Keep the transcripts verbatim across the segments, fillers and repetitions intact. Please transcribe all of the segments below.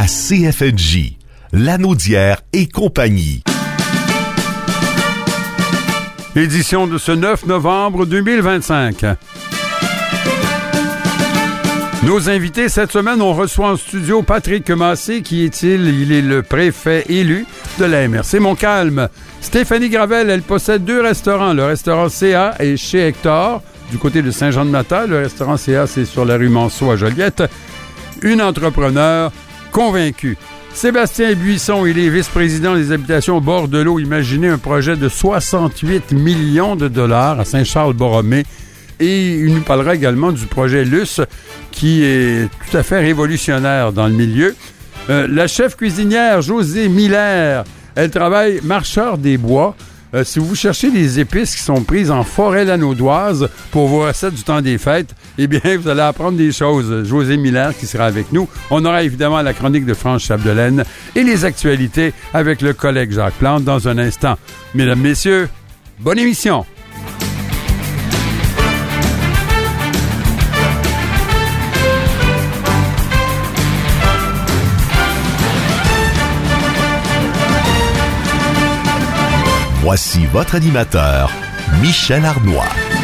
C F N J, Lanaudière et compagnie. Édition de ce neuf novembre deux mille vingt-cinq. Nos invités cette semaine, on reçoit en studio Patrick Massé. Qui est-il? Il est le préfet élu de la M R C Montcalm. Stéphanie Gravel, elle possède deux restaurants. Le restaurant C A est chez Hector, du côté de Saint-Jean-de-Mata. Le restaurant C A, c'est sur la rue Manceau à Joliette. Une entrepreneur convaincue. Sébastien Buisson, il est vice-président des habitations au bord de l'eau. Imaginez un projet de soixante-huit millions de dollars à Saint-Charles-Borromée. Et il nous parlera également du projet Luce, qui est tout à fait révolutionnaire dans le milieu. Euh, la chef cuisinière Josée Miller, elle travaille marcheur des bois. Euh, si vous cherchez des épices qui sont prises en forêt lanaudoise pour vos recettes du temps des fêtes, eh bien, vous allez apprendre des choses. Josée Miller qui sera avec nous. On aura évidemment la chronique de France Chapdelaine et les actualités avec le collègue Jacques Plante dans un instant. Mesdames, messieurs, bonne émission! Voici votre animateur, Michel Arnois.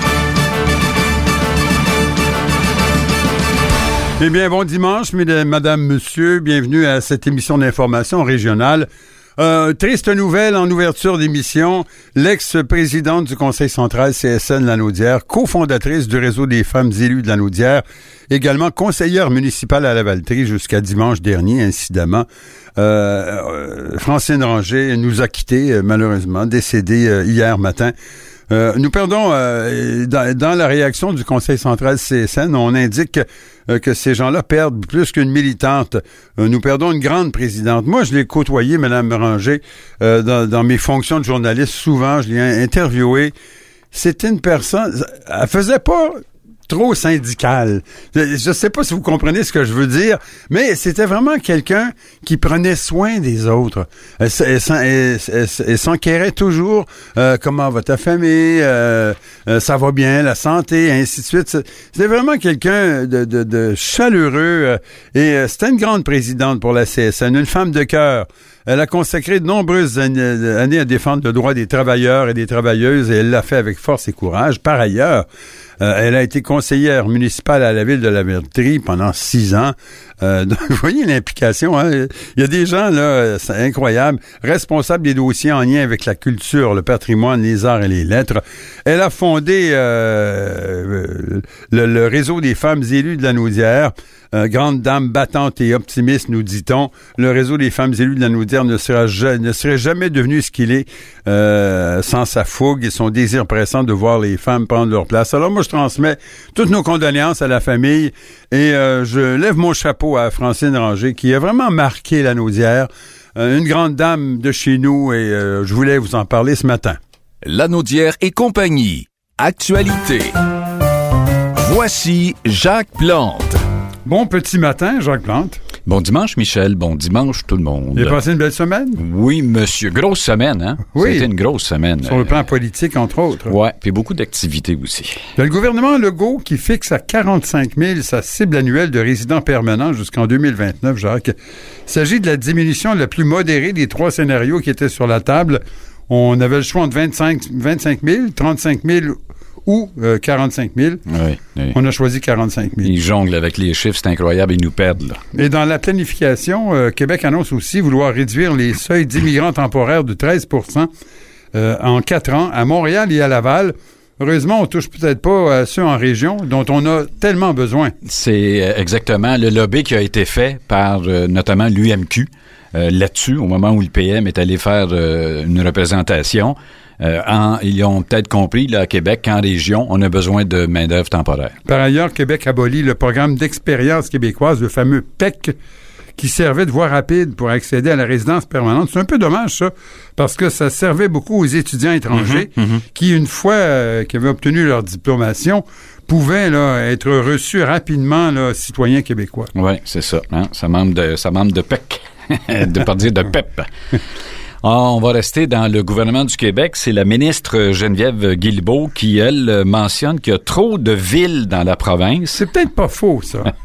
Eh bien, bon dimanche, mesdames, madame, monsieur. Bienvenue à cette émission d'information régionale. Euh, triste nouvelle en ouverture d'émission. L'ex-présidente du Conseil central C S N Lanaudière, cofondatrice du réseau des femmes élues de Lanaudière, également conseillère municipale à Lavaltrie jusqu'à dimanche dernier, incidemment. Euh, euh, Francine Ranger nous a quittés, euh, malheureusement, décédée euh, hier matin. Euh, nous perdons, euh, dans, dans la réaction du Conseil central C S N, on indique euh, que ces gens-là perdent plus qu'une militante. Euh, nous perdons une grande présidente. Moi, je l'ai côtoyée, Mme Ranger, euh, dans, dans mes fonctions de journaliste. Souvent, je l'ai interviewée. C'était une personne... Elle faisait pas... trop syndical. Je ne sais pas si vous comprenez ce que je veux dire, mais c'était vraiment quelqu'un qui prenait soin des autres. Elle, elle, elle, elle, elle s'enquérait toujours euh, comment va ta famille, euh, euh, ça va bien, la santé, ainsi de suite. C'était vraiment quelqu'un de, de, de chaleureux euh, et euh, c'était une grande présidente pour la C S N, une femme de cœur. Elle a consacré de nombreuses années à défendre le droit des travailleurs et des travailleuses et elle l'a fait avec force et courage. Par ailleurs, euh, elle a été conseillère municipale à la ville de Lavaltrie pendant six ans. Euh, donc, vous voyez l'implication, hein? Il y a des gens, là, c'est incroyable, responsables des dossiers en lien avec la culture, le patrimoine, les arts et les lettres. Elle a fondé euh, le, le réseau des femmes élues de Lanaudière. Euh, grande dame battante et optimiste, nous dit-on. Le réseau des femmes élues de Lanaudière ne sera ja- ne serait jamais devenu ce qu'il est euh, sans sa fougue et son désir pressant de voir les femmes prendre leur place. Alors moi, je transmets toutes nos condoléances à la famille et euh, je lève mon chapeau à Francine Ranger qui a vraiment marqué Lanaudière. Euh, une grande dame de chez nous et euh, je voulais vous en parler ce matin. Lanaudière et compagnie. Actualité. Voici Jacques Plante. Bon petit matin, Jacques Plante. Bon dimanche, Michel. Bon dimanche, tout le monde. Vous avez passé une belle semaine? Oui, monsieur. Grosse semaine, hein? Oui. C'était une grosse semaine. Sur le plan politique, entre autres. Oui, puis beaucoup d'activités aussi. Il y a le gouvernement Legault qui fixe à quarante-cinq mille sa cible annuelle de résidents permanents jusqu'en deux mille vingt-neuf, Jacques. Il s'agit de la diminution la plus modérée des trois scénarios qui étaient sur la table. On avait le choix entre vingt-cinq, vingt-cinq mille, trente-cinq mille ou euh, quarante-cinq mille. Oui, oui. On a choisi quarante-cinq mille. Ils jonglent avec les chiffres, c'est incroyable, ils nous perdent, là. Et dans la planification, euh, Québec annonce aussi vouloir réduire les seuils d'immigrants temporaires de treize pour cent euh, en quatre ans à Montréal et à Laval. Heureusement, on touche peut-être pas à ceux en région dont on a tellement besoin. C'est euh, exactement le lobby qui a été fait par euh, notamment l'U M Q euh, là-dessus, au moment où le P M est allé faire euh, une représentation. Euh, en, ils ont peut-être compris, là, à Québec, qu'en région, on a besoin de main-d'œuvre temporaire. Par ailleurs, Québec abolit le programme d'expérience québécoise, le fameux P E C, qui servait de voie rapide pour accéder à la résidence permanente. C'est un peu dommage, ça, parce que ça servait beaucoup aux étudiants étrangers mmh, mmh. qui, une fois euh, qu'ils avaient obtenu leur diplomation, pouvaient là, être reçus rapidement là, citoyens québécois. Oui, c'est ça. Hein? Ça manque de, ça manque de P E C, de pas dire de P E P. On va rester dans le gouvernement du Québec. C'est la ministre Geneviève Guilbeault qui, elle, mentionne qu'il y a trop de villes dans la province. C'est peut-être pas faux, ça.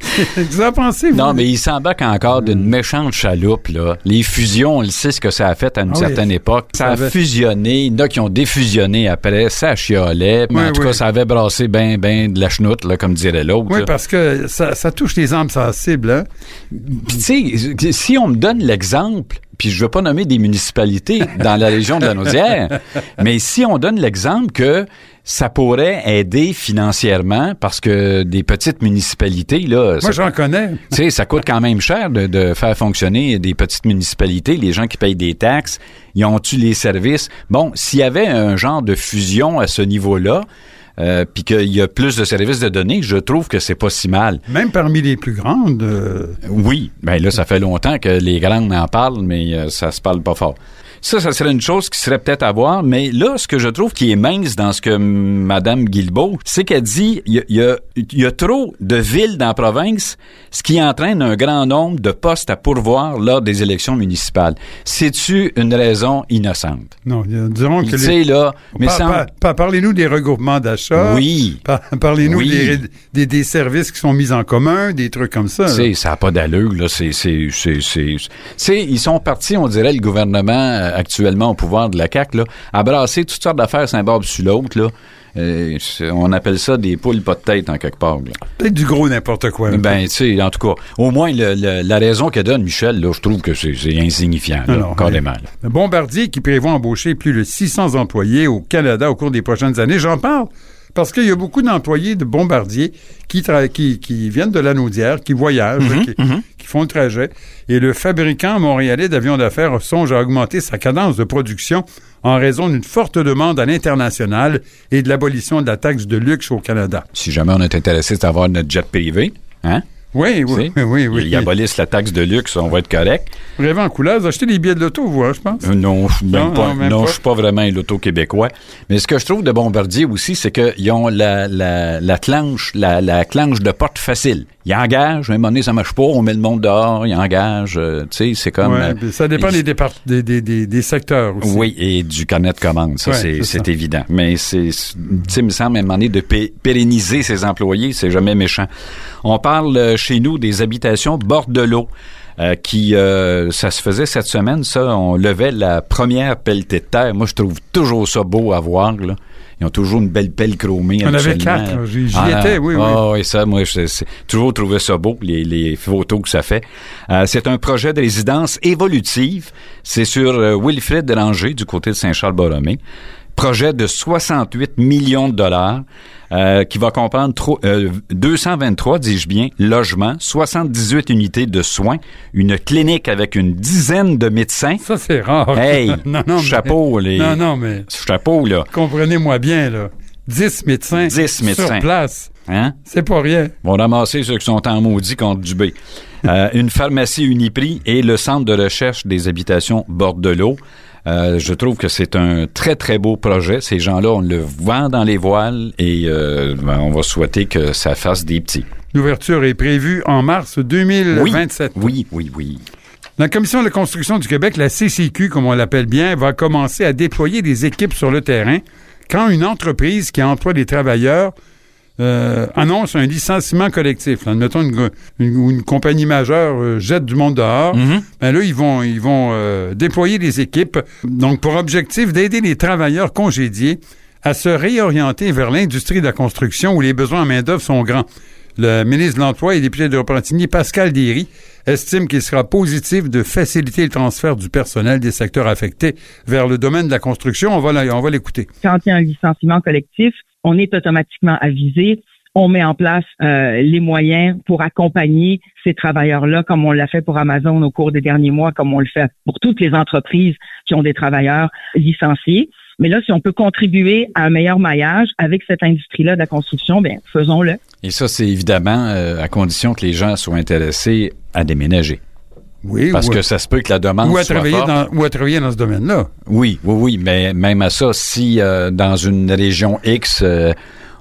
Vous en pensez, vous? Non, mais il s'embarque encore d'une méchante chaloupe, là. Les fusions, on le sait ce que ça a fait à une ah certaine oui, époque. Ça, ça a avait... fusionné. Il y en a qui ont défusionné après. Ça chiolait. Mais oui, en tout oui. cas, ça avait brassé ben, ben de la chenoute, là, comme dirait l'autre. Oui, là. Parce que ça, ça touche les âmes sensibles, hein? Puis, tu sais, si on me donne l'exemple, puis je veux pas nommer des municipalités dans la région de Lanaudière, mais si on donne l'exemple que ça pourrait aider financièrement parce que des petites municipalités, là... Moi, j'en connais. Tu sais, ça coûte quand même cher de, de faire fonctionner des petites municipalités. Les gens qui payent des taxes, ils ont-tu les services? Bon, s'il y avait un genre de fusion à ce niveau-là, Euh, puis qu'il y a plus de services de données, je trouve que c'est pas si mal. Même parmi les plus grandes. Euh... Oui, ben là, ça fait longtemps que les grandes en parlent, mais euh, ça se parle pas fort. Ça, ça serait une chose qui serait peut-être à voir, mais là, ce que je trouve qui est mince dans ce que Mme Guilbeault, c'est qu'elle dit il y, y, a, y a trop de villes dans la province, ce qui entraîne un grand nombre de postes à pourvoir lors des élections municipales. C'est-tu une raison innocente? Non, disons que... Tu sais, les... là... Mais par, sans... par, par, parlez-nous des regroupements d'achats. Oui. Par, parlez-nous oui. des, des, des services qui sont mis en commun, des trucs comme ça. Tu sais, ça n'a pas d'allure, là. C'est, c'est, c'est, c'est, c'est, ils sont partis, on dirait, le gouvernement actuellement au pouvoir de la C A Q, là, à brasser toutes sortes d'affaires Saint-Barbe sur l'autre, là. Euh, on appelle ça des poules pas de tête en quelque part. Là. Peut-être du gros n'importe quoi. Ben, tu sais, en tout cas, au moins le, le, la raison que donne Michel, là, je trouve que c'est, c'est insignifiant, là, non, carrément. Le Bombardier qui prévoit embaucher plus de six cents employés au Canada au cours des prochaines années, j'en parle parce qu'il y a beaucoup d'employés de Bombardier qui, tra- qui, qui viennent de Lanaudière, qui voyagent, mm-hmm, qui, mm-hmm. qui font le trajet. Et le fabricant montréalais d'avions d'affaires songe à augmenter sa cadence de production en raison d'une forte demande à l'international et de l'abolition de la taxe de luxe au Canada. Si jamais on est intéressé d'avoir notre jet privé, hein? Oui, oui, oui, oui, oui. Ils abolissent la taxe de luxe, on va être correct. Vous rêvez en couleur, vous achetez des billets de l'auto, vous, hein, je pense? Euh, non, même non, pas, non, même non pas. je suis pas vraiment un loto québécois. Mais ce que je trouve de Bombardier aussi, c'est qu'ils ont la, la, la clenche, la, la clenche de porte facile. Ils engagent, à un moment donné, ça marche pas, on met le monde dehors, ils engagent, euh, tu sais, c'est comme... Ouais, euh, ça dépend et, des, départ- des, des, des, des secteurs aussi. Oui, et du carnet de commande, ça, ouais, c'est, c'est, c'est ça. évident. Mais c'est, tu sais, il me semble, à un moment donné, de pé- pérenniser ses employés, c'est jamais méchant. On parle euh, chez nous des habitations Bordelot. Euh, qui, euh, ça se faisait cette semaine, ça, on levait la première pelletée de terre. Moi, je trouve toujours ça beau à voir, là. Ils ont toujours une belle pelle chromée. On avait quatre, là. J'y, j'y ah, étais, oui, oui. Ah, et ça, moi, j'ai toujours trouvé ça beau, les, les photos que ça fait. Euh, c'est un projet de résidence évolutive. C'est sur euh, Wilfrid Ranger, du côté de Saint-Charles-Borromée. Projet de soixante-huit millions de dollars euh, qui va comprendre tro- euh, deux cent vingt-trois, dis-je bien, logements, soixante-dix-huit unités de soins, une clinique avec une dizaine de médecins. Ça, c'est rare. Hey, non, non, chapeau, mais, les... Non, non, mais... Chapeau, là. Comprenez-moi bien, là. Dix médecins, Dix médecins sur place. Hein? C'est pas rien. Ils vont ramasser ceux qui sont en maudit contre du B. Euh, une pharmacie Uniprix et le centre de recherche des habitations Bordelot. Euh, je trouve que c'est un très, très beau projet. Ces gens-là, on le vend dans les voiles et euh, ben, on va souhaiter que ça fasse des petits. L'ouverture est prévue en mars deux mille vingt-sept. Oui, oui, oui, oui. La Commission de la construction du Québec, la C C Q, comme on l'appelle bien, va commencer à déployer des équipes sur le terrain quand une entreprise qui emploie des travailleurs Euh, annonce un licenciement collectif. Là, admettons une, une, une compagnie majeure euh, jette du monde dehors. Mm-hmm. Ben là, ils vont, ils vont euh, déployer des équipes. Donc, pour objectif d'aider les travailleurs congédiés à se réorienter vers l'industrie de la construction où les besoins en main-d'œuvre sont grands. Le ministre de l'Emploi et député de Repentigny, Pascal Derry, estime qu'il sera positif de faciliter le transfert du personnel des secteurs affectés vers le domaine de la construction. On va, on va l'écouter. Quand il y a un licenciement collectif, on est automatiquement avisé. On met en place euh, les moyens pour accompagner ces travailleurs-là, comme on l'a fait pour Amazon au cours des derniers mois, comme on le fait pour toutes les entreprises qui ont des travailleurs licenciés. Mais là, si on peut contribuer à un meilleur maillage avec cette industrie-là de la construction, bien, faisons-le. Et ça, c'est évidemment euh, à condition que les gens soient intéressés à déménager. Oui, Parce ou que à, ça se peut que la demande ou à soit travailler forte. Dans, ou à travailler dans ce domaine-là. Oui, oui, oui, mais même à ça, si euh, dans une région X, euh,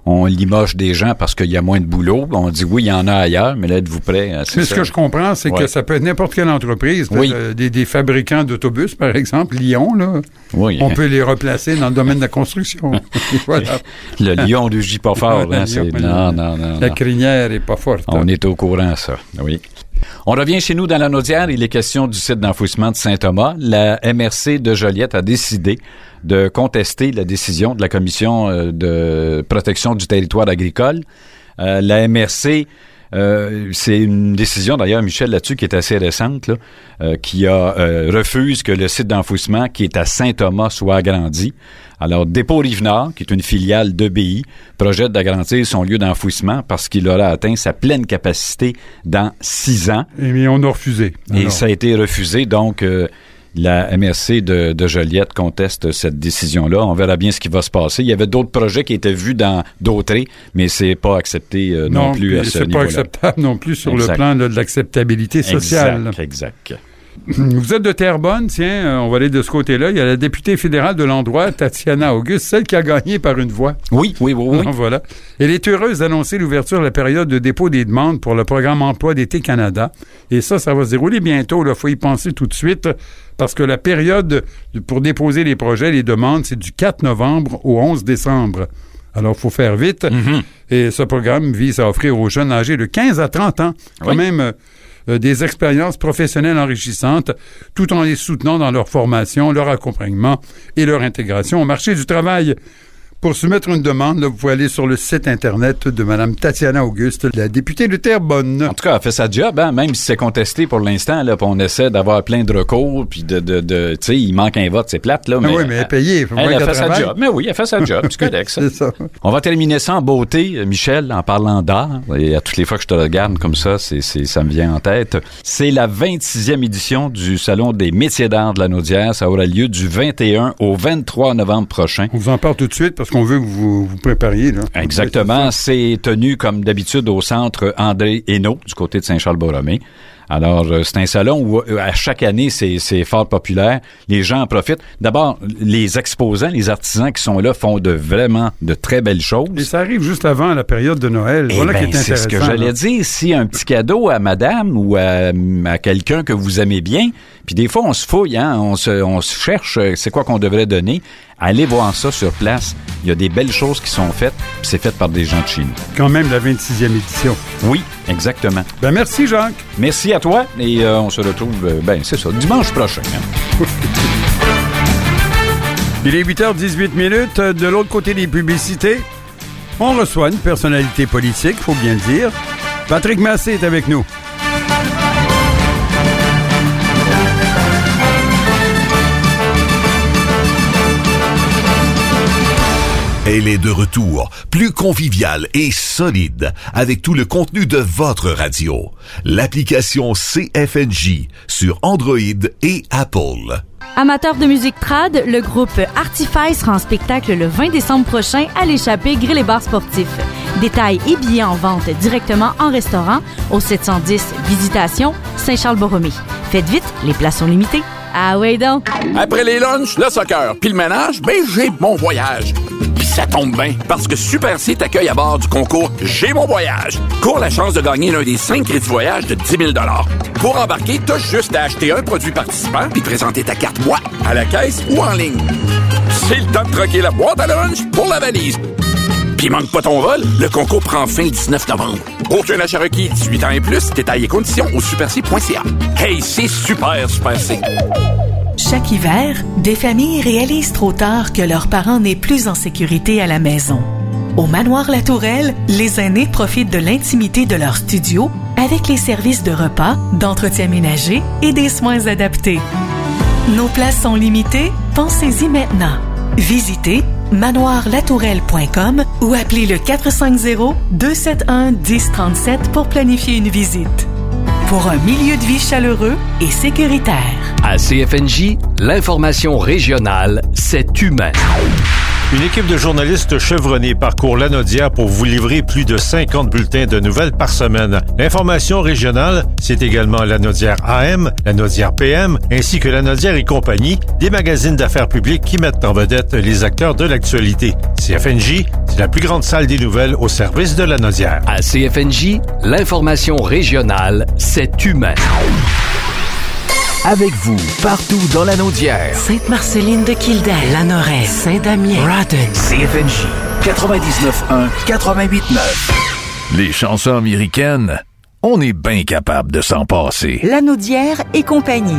on limoge des gens parce qu'il y a moins de boulot. On dit oui, il y en a ailleurs, mais là, êtes-vous prêts? C'est mais ça. Ce que je comprends, c'est ouais. que ça peut être n'importe quelle entreprise. Oui. Euh, des, des fabricants d'autobus, par exemple, Lyon, là, oui. on peut les replacer dans le domaine de la construction. Voilà. Le lion ne gît pas fort. Ouais, hein, lion, c'est... non, Non, non, non. La non. crinière est pas forte. On est au courant, ça. Oui. On revient chez nous dans la Naudière. Il est question du site d'enfouissement de Saint-Thomas. La M R C de Joliette a décidé de contester la décision de la Commission de protection du territoire agricole. Euh, la M R C, euh, c'est une décision, d'ailleurs, Michel, là-dessus, qui est assez récente, là, euh, qui a euh, refuse que le site d'enfouissement qui est à Saint-Thomas soit agrandi. Alors, Dépôt Rive-Nord, qui est une filiale d'E B I, projette d'agrandir son lieu d'enfouissement parce qu'il aura atteint sa pleine capacité dans six ans. Mais on a refusé. Et Alors. ça a été refusé, donc euh, la M R C de, de Joliette conteste cette décision-là. On verra bien ce qui va se passer. Il y avait d'autres projets qui étaient vus dans d'autres, mais c'est pas accepté euh, non, non plus à ce niveau-là. C'est pas acceptable non plus sur exact. le plan là, de l'acceptabilité sociale. Exact, exact. Vous êtes de Terrebonne, tiens, euh, on va aller de ce côté-là. Il y a la députée fédérale de l'endroit, Tatiana Auguste, celle qui a gagné par une voix. Oui, oui, oui, oui. Non, voilà. Elle est heureuse d'annoncer l'ouverture de la période de dépôt des demandes pour le programme Emploi d'été Canada. Et ça, ça va se dérouler bientôt. Il faut y penser tout de suite parce que la période pour déposer les projets, les demandes, c'est du quatre novembre au onze décembre. Alors, il faut faire vite. Mm-hmm. Et ce programme vise à offrir aux jeunes âgés de quinze à trente ans, quand oui. même... Euh, Euh, des expériences professionnelles enrichissantes, tout en les soutenant dans leur formation, leur accompagnement et leur intégration au marché du travail. Pour soumettre une demande, là, vous pouvez aller sur le site Internet de Mme Tatiana Auguste, la députée de Terrebonne. En tout cas, elle fait sa job, hein, même si c'est contesté pour l'instant, là, puis on essaie d'avoir plein de recours, puis de, de, de tu sais, il manque un vote, c'est plate, là. Mais mais oui, mais elle est payée. Faut elle, elle fait travaille. sa job. Mais oui, elle fait sa job, c'est correct, ça. C'est ça. On va terminer ça en beauté, Michel, en parlant d'art. Et à toutes les fois que je te regarde comme ça, c'est, c'est, ça me vient en tête. C'est la vingt-sixième édition du Salon des métiers d'art de la Naudière. Ça aura lieu du vingt et un au vingt-trois novembre prochain. On vous en parle tout de suite parce qu'on veut que vous vous prépariez, là. Exactement. C'est tenu, comme d'habitude, au centre André Hainaut, du côté de Saint-Charles-Borromée. Alors, euh, c'est un salon où, euh, à chaque année, c'est, c'est fort populaire. Les gens en profitent. D'abord, les exposants, les artisans qui sont là font de vraiment de très belles choses. Et ça arrive juste avant la période de Noël. Eh voilà ben, qui est intéressant. C'est ce que j'allais là. dire. Si un petit cadeau à madame ou à, à quelqu'un que vous aimez bien, puis des fois, on se fouille, hein, on se, on se cherche, c'est quoi qu'on devrait donner. Allez voir ça sur place. Il y a des belles choses qui sont faites, puis c'est fait par des gens de chez nous. Quand même la vingt-sixième édition. Oui, exactement. Ben merci, Jacques. Merci à toi, et euh, on se retrouve, euh, ben c'est ça, dimanche prochain. Hein. Il est huit heures dix-huit minutes. De l'autre côté des publicités, on reçoit une personnalité politique, il faut bien le dire. Patrick Massé est avec nous. Elle est de retour, plus conviviale et solide, avec tout le contenu de votre radio. L'application C F N J sur Android et Apple. Amateurs de musique trad, le groupe Artify sera en spectacle le vingt décembre prochain à l'Échappée Grill et Bar Sportif. Détails et billets en vente directement en restaurant au sept cent dix Visitation Saint-Charles-Borromée. Faites vite, les places sont limitées. Ah ouais donc! Après les lunchs, le soccer, puis le ménage, ben j'ai mon voyage. Puis ça tombe bien, parce que Super C t'accueille à bord du concours J'ai mon voyage. Cours la chance de gagner l'un des cinq crédits voyage de dix mille dollars. Pour embarquer, t'as juste à acheter un produit participant puis présenter ta carte Moi à la caisse ou en ligne. C'est le temps de troquer la boîte à lunch pour la valise. Puis manque pas ton vol, le concours prend fin le dix-neuf novembre. Aucun achat requis, dix-huit ans et plus, détails et conditions au super c point c a. Hey, c'est super, Super C. Chaque hiver, des familles réalisent trop tard que leurs parents n'est plus en sécurité à la maison. Au Manoir La Tourelle, les aînés profitent de l'intimité de leur studio avec les services de repas, d'entretien ménager et des soins adaptés. Nos places sont limitées, pensez-y maintenant. Visitez manoir latourelle point com ou appelez le quatre cinq zéro, deux sept un, un zéro trois sept pour planifier une visite. Pour un milieu de vie chaleureux et sécuritaire. À C F N J, l'information régionale, c'est humain. Une équipe de journalistes chevronnés parcourt l'Anaudière pour vous livrer plus de cinquante bulletins de nouvelles par semaine. L'information régionale, c'est également l'Anaudière A M, l'Anaudière P M, ainsi que l'Anaudière et compagnie, des magazines d'affaires publiques qui mettent en vedette les acteurs de l'actualité. C F N J, c'est la plus grande salle des nouvelles au service de l'Anaudière. À C F N J, l'information régionale, c'est humain. Avec vous, partout dans l'Anaudière. Sainte-Marceline de Kildare, Lanoraie, Saint-Damien, Rodden. C F N J, quatre-vingt-dix-neuf un, quatre-vingt-huit neuf. Les chansons américaines, on est bien capable de s'en passer. Lanaudière et compagnie.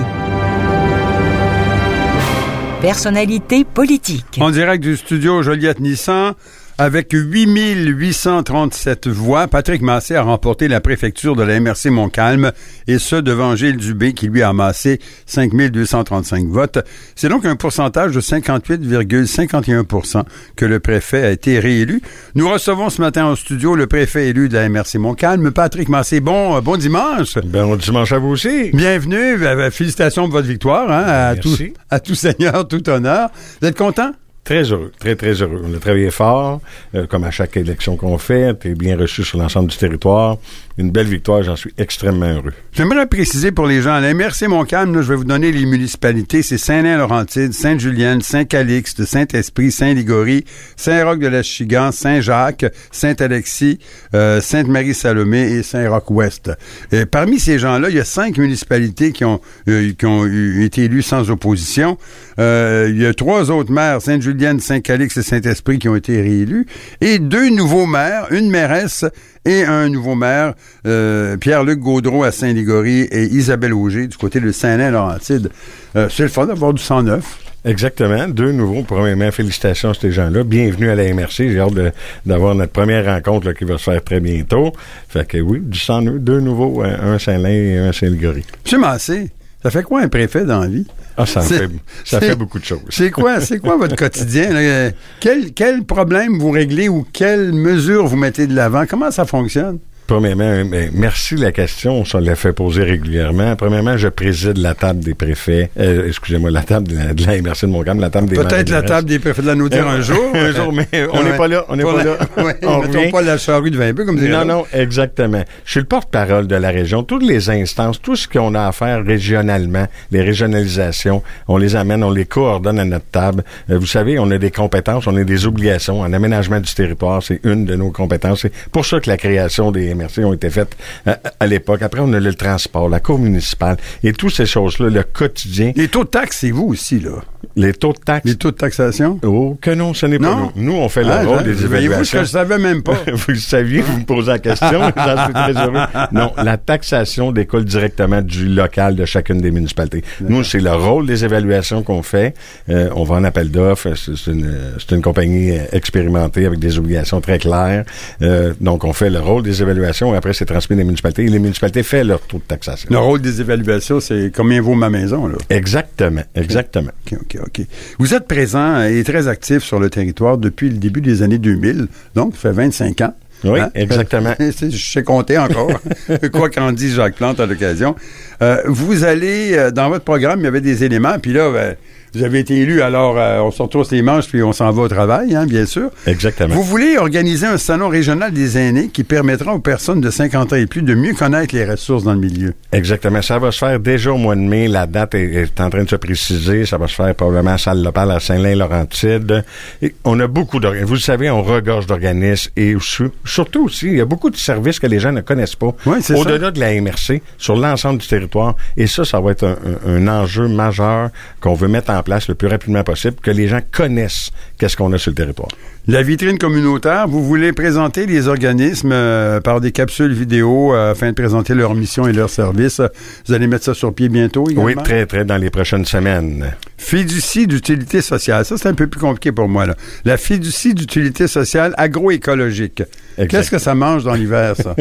Personnalité politique. En direct du studio Joliette Nissan, avec huit mille huit cent trente-sept voix, Patrick Massé a remporté la préfecture de la M R C Montcalm, et ce devant Gilles Dubé qui lui a amassé cinq mille deux cent trente-cinq votes. C'est donc un pourcentage de cinquante-huit virgule cinquante et un pour cent que le préfet a été réélu. Nous recevons ce matin au studio le préfet élu de la M R C Montcalm, Patrick Massé. Bon, bon dimanche. Bon dimanche à vous aussi. Bienvenue. Félicitations pour votre victoire. Hein, à, tout, à tout seigneur, tout honneur. Vous êtes content? Très heureux, très, très heureux. On a travaillé fort, euh, comme à chaque élection qu'on fait. T'es bien reçu sur l'ensemble du territoire. Une belle victoire, j'en suis extrêmement heureux. J'aimerais préciser pour les gens, à la M R C Montcalm, là, je vais vous donner les municipalités. C'est Saint-Laurentide, Sainte-Julienne, Saint-Calixte, Saint-Esprit, Saint-Ligorie, Saint-Roch-de-la-Chigan, Saint-Jacques, Saint-Alexis, euh, Sainte-Marie-Salomé et Saint-Roch-Ouest. Et parmi ces gens-là, il y a cinq municipalités qui ont, euh, qui ont eu, été élues sans opposition. Euh, il y a trois autres maires, Sainte-Julienne, Saint-Calixte et Saint-Esprit, qui ont été réélus. Et deux nouveaux maires, une mairesse et un nouveau maire, euh, Pierre-Luc Gaudreau à Saint-Ligorie et Isabelle Auger du côté de Saint-Laurentide. Euh, c'est le fun d'avoir du sang neuf. Exactement. Deux nouveaux. Premièrement, félicitations à ces gens-là. Bienvenue à la M R C. J'ai hâte de, d'avoir notre première rencontre là, qui va se faire très bientôt. Fait que oui, du sang neuf. Deux nouveaux, un Saint-Lin et un Saint-Ligorie. Monsieur Massé, ça fait quoi un préfet dans la vie? Ah, ça, fait, ça fait beaucoup de choses. C'est quoi, c'est quoi votre quotidien? Là? Quel, quel problème vous réglez ou quelles mesures vous mettez de l'avant? Comment ça fonctionne? Premièrement, merci de la question. Ça l'a fait poser régulièrement. Premièrement, je préside la table des préfets. Euh, excusez-moi, la table de la, de la M R C de Montcalm, la table des Peut-être la table des préfets de la Naudière euh, un jour. un jour, mais on n'est ouais. pas là. On n'est pas la, là. Ouais, on ne mettons pas la charrue de vin peu comme Non, non, exactement. Je suis le porte-parole de la région. Toutes les instances, tout ce qu'on a à faire régionalement, les régionalisations, on les amène, on les coordonne à notre table. Euh, vous savez, on a des compétences, on a des obligations. En aménagement du territoire, c'est une de nos compétences. C'est pour ça que la création des M R C ont été faites à, à l'époque. Après, on a le transport, la cour municipale et toutes ces choses-là, le quotidien. Les taux de taxes, c'est vous aussi, là. Les taux de taxes. Les taux de taxation? Oh, que non, ce n'est pas non. nous. Nous, on fait le ah, rôle des évaluations. Voyez-vous ce que je savais même pas? Vous le saviez, vous me posez la question, j'en suis très heureux. Non, la taxation découle directement du local de chacune des municipalités. D'accord. Nous, c'est le rôle des évaluations qu'on fait. Euh, on va en appel d'offres. C'est, c'est, une, c'est une compagnie expérimentée avec des obligations très claires. Euh, donc, on fait le rôle des évaluations et après, c'est transmis des municipalités et les municipalités font leur taux de taxation. Le rôle des évaluations, c'est combien vaut ma maison, là? Exactement, exactement. OK, OK, OK. Vous êtes présent et très actif sur le territoire depuis le début des années deux mille, donc ça fait vingt-cinq ans. Oui, hein? exactement. Je sais compter encore, quoi qu'en dise Jacques Plante à l'occasion. Euh, vous allez, dans votre programme, il y avait des éléments, puis là, ben, vous avez été élu, alors euh, on se retrousse les manches puis on s'en va au travail, hein, bien sûr. Exactement. Vous voulez organiser un salon régional des aînés qui permettra aux personnes de cinquante ans et plus de mieux connaître les ressources dans le milieu. Exactement. Ça va se faire déjà au mois de mai. La date est, est en train de se préciser. Ça va se faire probablement à salle locale à Saint-Lin-Laurentide. Et on a beaucoup d'organismes. Vous le savez, on regorge d'organismes et surtout aussi, il y a beaucoup de services que les gens ne connaissent pas. Oui, c'est au-delà ça. de la M R C, sur l'ensemble du territoire. Et ça, ça va être un, un, un enjeu majeur qu'on veut mettre en place le plus rapidement possible, que les gens connaissent qu'est-ce qu'on a sur le territoire. La vitrine communautaire, vous voulez présenter les organismes euh, par des capsules vidéo euh, afin de présenter leur mission et leurs services. Vous allez mettre ça sur pied bientôt également? Oui, très, très, dans les prochaines semaines. Fiducie d'utilité sociale. Ça, c'est un peu plus compliqué pour moi, là. La fiducie d'utilité sociale agroécologique. Exact. Qu'est-ce que ça mange dans l'hiver, ça?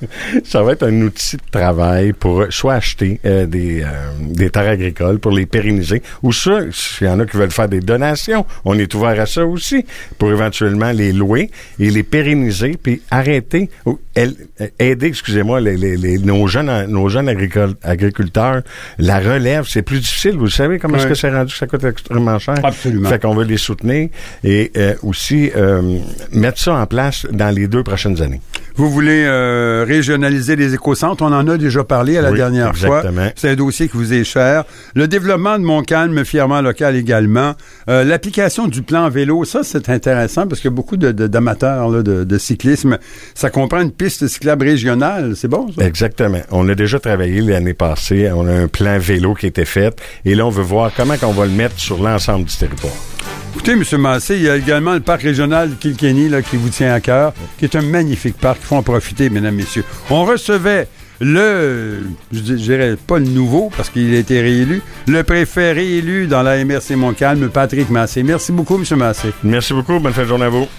Ça va être un outil de travail pour soit acheter euh, des, euh, des terres agricoles pour les pérenniser, ou ça, s'il y en a qui veulent faire des donations, on est ouvert à ça aussi, pour éventuellement les louer et les pérenniser, puis arrêter. elle, aider, excusez-moi, les, les, les, nos jeunes, nos jeunes agricol, agriculteurs, la relève, c'est plus difficile. Vous savez comment ouais. est-ce que c'est rendu que ça coûte extrêmement cher? Absolument. Fait qu'on veut les soutenir et euh, aussi euh, mettre ça en place dans les deux prochaines années. Vous voulez euh, régionaliser les écocentres. On en a déjà parlé à la oui, dernière exactement. fois. C'est un dossier qui vous est cher. Le développement de Montcalm, fièrement local également. Euh, l'application du plan vélo, ça, c'est intéressant parce qu'il y a beaucoup de, de, d'amateurs là, de, de cyclisme. Ça comprend une piste cyclable régionale. C'est bon, ça? Exactement. On a déjà travaillé l'année passée. On a un plan vélo qui a été fait. Et là, on veut voir comment on va le mettre sur l'ensemble du territoire. Écoutez, M. Massé, il y a également le parc régional de Kilkenny là, qui vous tient à cœur, qui est un magnifique parc. Il faut en profiter, mesdames, messieurs. On recevait le, je dirais pas le nouveau, parce qu'il a été réélu, le préfet réélu dans la M R C Montcalm, Patrick Massé. Merci beaucoup, M. Massé. Merci beaucoup. Bonne fin de journée à vous.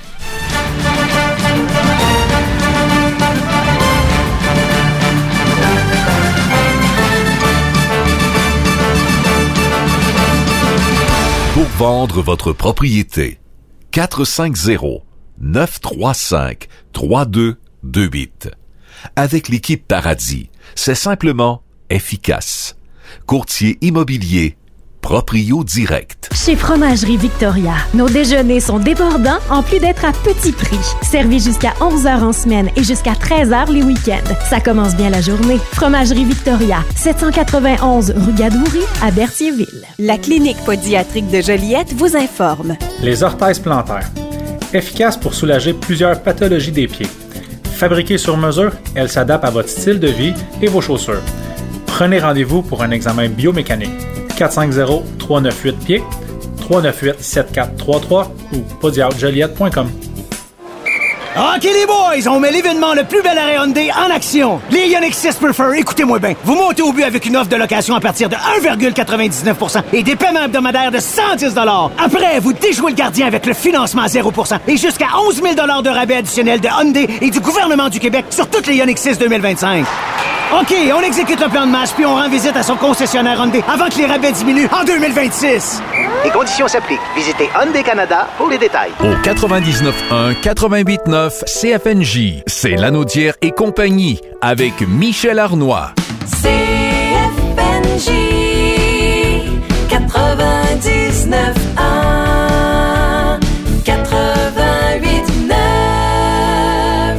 Pour vendre votre propriété, quatre cinq zéro, neuf trois cinq, trois deux deux huit. Avec l'équipe Paradis, c'est simplement efficace. Courtier immobilier, Proprio Direct. Chez Fromagerie Victoria, nos déjeuners sont débordants en plus d'être à petit prix. Servis jusqu'à onze heures en semaine et jusqu'à treize heures les week-ends. Ça commence bien la journée. Fromagerie Victoria, sept cent quatre-vingt-onze rue Gadoury à Berthierville. La clinique pédiatrique de Joliette vous informe. Les orthèses plantaires. Efficace pour soulager plusieurs pathologies des pieds. Fabriquée sur mesure, elle s'adapte à votre style de vie et vos chaussures. Prenez rendez-vous pour un examen biomécanique. quatre cinq zéro, trois neuf huit pieds, trois neuf huit, sept quatre trois trois ou podiat joliette point com. OK les boys, on met l'événement le plus bel arrêt Hyundai en action. Les Ioniq six Prefer, écoutez-moi bien. Vous montez au but avec une offre de location à partir de un virgule quatre-vingt-dix-neuf pour cent et des paiements hebdomadaires de cent dix dollars. Après, vous déjouez le gardien avec le financement à zéro pour cent et jusqu'à onze mille dollars de rabais additionnels de Hyundai et du gouvernement du Québec sur toutes les Ioniq six deux mille vingt-cinq. OK, on exécute le plan de match puis on rend visite à son concessionnaire Hyundai avant que les rabais diminuent en deux mille vingt-six. Les conditions s'appliquent. Visitez Hyundai Canada pour les détails. Au quatre-vingt-dix-neuf un quatre-vingt-huit neuf C F N J, c'est Lanaudière et compagnie avec Michel Arnois. C F N J quatre-vingt-dix-neuf un quatre-vingt-huit neuf.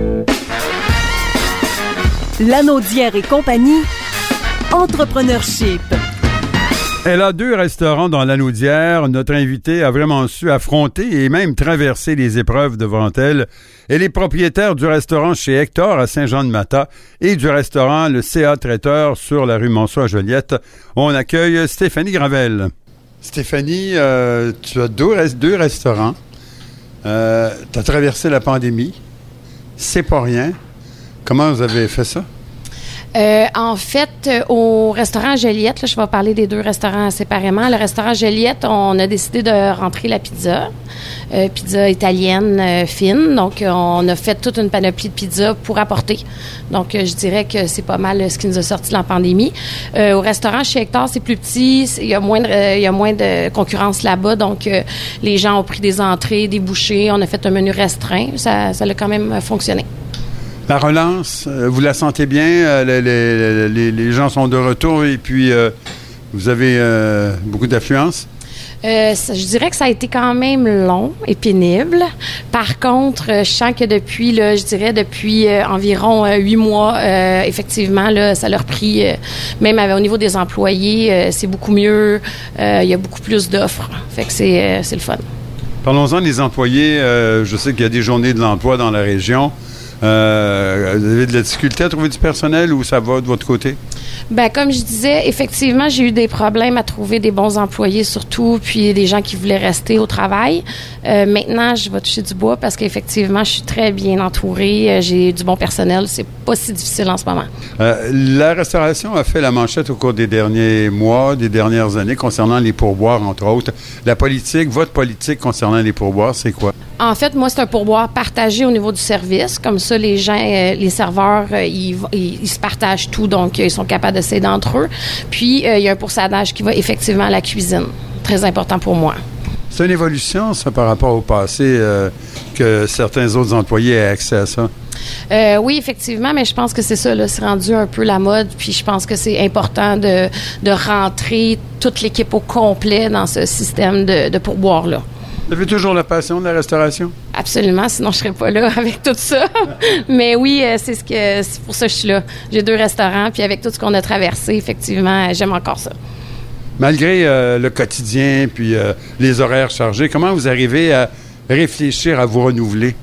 Lanaudière et compagnie, Entrepreneurship. Elle a deux restaurants dans Lanaudière. Notre invitée a vraiment su affronter et même traverser les épreuves devant elle. Elle est propriétaire du restaurant chez Hector à Saint-Jean-de-Mata et du restaurant Le C A Traiteur sur la rue Monceau à Joliette. On accueille Stéphanie Gravel. Stéphanie, euh, tu as deux, deux restaurants. Euh, tu as traversé la pandémie. C'est pas rien. Comment vous avez fait ça? Euh, en fait, euh, au restaurant Joliette, là, je vais parler des deux restaurants séparément. Le restaurant Joliette, on a décidé de rentrer la pizza, euh, pizza italienne euh, fine. Donc, euh, on a fait toute une panoplie de pizza pour apporter. Donc, euh, je dirais que c'est pas mal euh, ce qui nous a sorti de la pandémie. Euh, au restaurant chez Hector, c'est plus petit, il y a moins de, euh, il y a moins de concurrence là-bas. Donc, euh, les gens ont pris des entrées, des bouchées. On a fait un menu restreint. Ça, ça a quand même fonctionné. La relance, euh, vous la sentez bien? Euh, les, les, les, les gens sont de retour et puis euh, vous avez euh, beaucoup d'affluence? Euh, ça, je dirais que ça a été quand même long et pénible. Par contre, euh, je sens que depuis, là, je dirais depuis euh, environ euh, huit mois, euh, effectivement, là, ça leur pris, euh, même au niveau des employés, euh, c'est beaucoup mieux. Euh, il y a beaucoup plus d'offres. Fait que c'est, euh, c'est le fun. Parlons-en des employés. Euh, je sais qu'il y a des journées de l'emploi dans la région. Euh, vous avez de la difficulté à trouver du personnel ou ça va de votre côté? Ben comme je disais, effectivement, j'ai eu des problèmes à trouver des bons employés surtout, puis des gens qui voulaient rester au travail. Euh, maintenant, je vais toucher du bois parce qu'effectivement, je suis très bien entourée. J'ai du bon personnel. C'est pas si difficile en ce moment. Euh, la restauration a fait la manchette au cours des derniers mois, des dernières années concernant les pourboires, entre autres. La politique, votre politique concernant les pourboires, c'est quoi? En fait, moi, c'est un pourboire partagé au niveau du service. Comme ça, les gens, euh, les serveurs, euh, ils, ils, ils se partagent tout, donc euh, ils sont capables de s'aider entre eux. Puis, euh, il y a un pourcentage qui va effectivement à la cuisine. Très important pour moi. C'est une évolution, ça, par rapport au passé. Euh, que certains autres employés aient accès à ça. Euh, oui, effectivement, mais je pense que c'est ça, là, c'est rendu un peu la mode, puis je pense que c'est important de, de rentrer toute l'équipe au complet dans ce système de, de pourboire-là. Vous avez toujours la passion de la restauration? Absolument, sinon je serais pas là avec tout ça. Mais oui, c'est ce que c'est pour ça que je suis là. J'ai deux restaurants, puis avec tout ce qu'on a traversé, effectivement, j'aime encore ça. Malgré euh, le quotidien puis euh, les horaires chargés, comment vous arrivez à réfléchir à vous renouveler?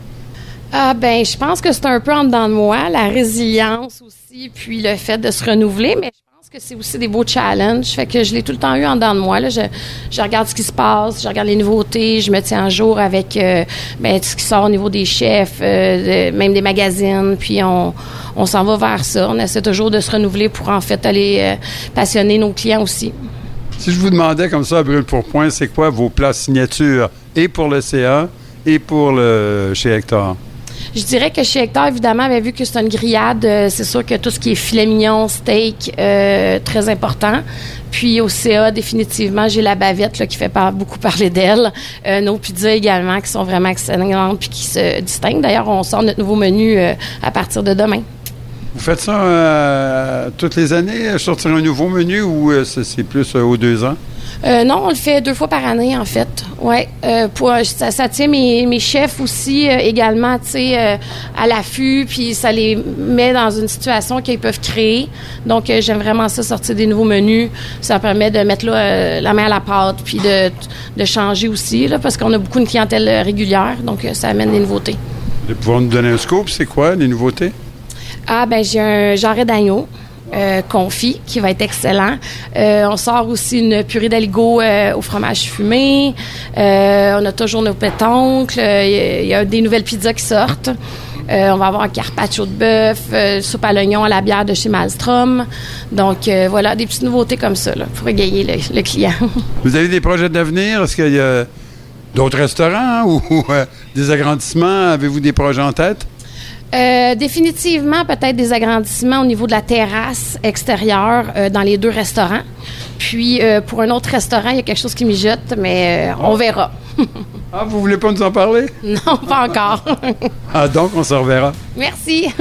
Ah ben, je pense que c'est un peu en dedans de moi, la résilience aussi, puis le fait de se renouveler, mais je pense que c'est aussi des beaux challenges, fait que je l'ai tout le temps eu en dedans de moi. Là. Je, je regarde ce qui se passe, je regarde les nouveautés, je me tiens à jour avec euh, ben, ce qui sort au niveau des chefs, euh, de, même des magazines, puis on, on s'en va vers ça. On essaie toujours de se renouveler pour en fait aller euh, passionner nos clients aussi. Si je vous demandais comme ça, à brûle-pourpoint, c'est quoi vos plats signature et pour le C A et pour le chez Hector? Je dirais que chez Hector, évidemment, mais vu que c'est une grillade, euh, c'est sûr que tout ce qui est filet mignon, steak, euh, très important. Puis au C A, définitivement, j'ai la bavette là, qui fait pas beaucoup parler d'elle. Euh, nos pizzas également, qui sont vraiment excellentes puis qui se distinguent. D'ailleurs, on sort notre nouveau menu euh, à partir de demain. Vous faites ça euh, toutes les années, sortir un nouveau menu, ou euh, c'est, c'est plus euh, aux deux ans? Euh, non, on le fait deux fois par année, en fait. Ouais, euh, pour, ça, ça tient mes, mes chefs aussi euh, également, tu sais, euh, à l'affût, puis ça les met dans une situation qu'ils peuvent créer. Donc, euh, j'aime vraiment ça, sortir des nouveaux menus. Ça permet de mettre là, euh, la main à la pâte, puis de, de changer aussi, là, parce qu'on a beaucoup de clientèle régulière, donc euh, ça amène des nouveautés. De pouvoir nous donner un scoop, c'est quoi, les nouveautés? Ah, ben j'ai un jarret d'agneau euh, confit qui va être excellent. Euh, on sort aussi une purée d'aligot euh, au fromage fumé. Euh, on a toujours nos pétoncles. Il euh, y, y a des nouvelles pizzas qui sortent. Euh, on va avoir un carpaccio de bœuf, euh, soupe à l'oignon à la bière de chez Malmstrom. Donc, euh, voilà, des petites nouveautés comme ça là, pour égayer le, le client. Vous avez des projets d'avenir? Est-ce qu'il y a d'autres restaurants hein, ou euh, des agrandissements? Avez-vous des projets en tête? Euh, définitivement, peut-être des agrandissements au niveau de la terrasse extérieure euh, dans les deux restaurants. Puis, euh, pour un autre restaurant, il y a quelque chose qui mijote, mais euh, on verra. Ah, vous voulez pas nous en parler? Non, pas encore. Ah, donc, on se reverra. Merci.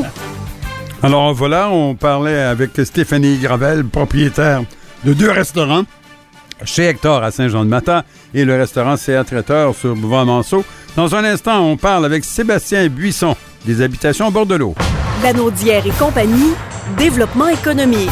Alors, voilà, on parlait avec Stéphanie Gravel, propriétaire de deux restaurants, chez Hector à Saint-Jean-de-Matha et le restaurant C A Traiteur sur Bouvard-Manceau. Dans un instant, on parle avec Sébastien Buisson, des Habitations Bordelot. Lanaudière et compagnie, développement économique.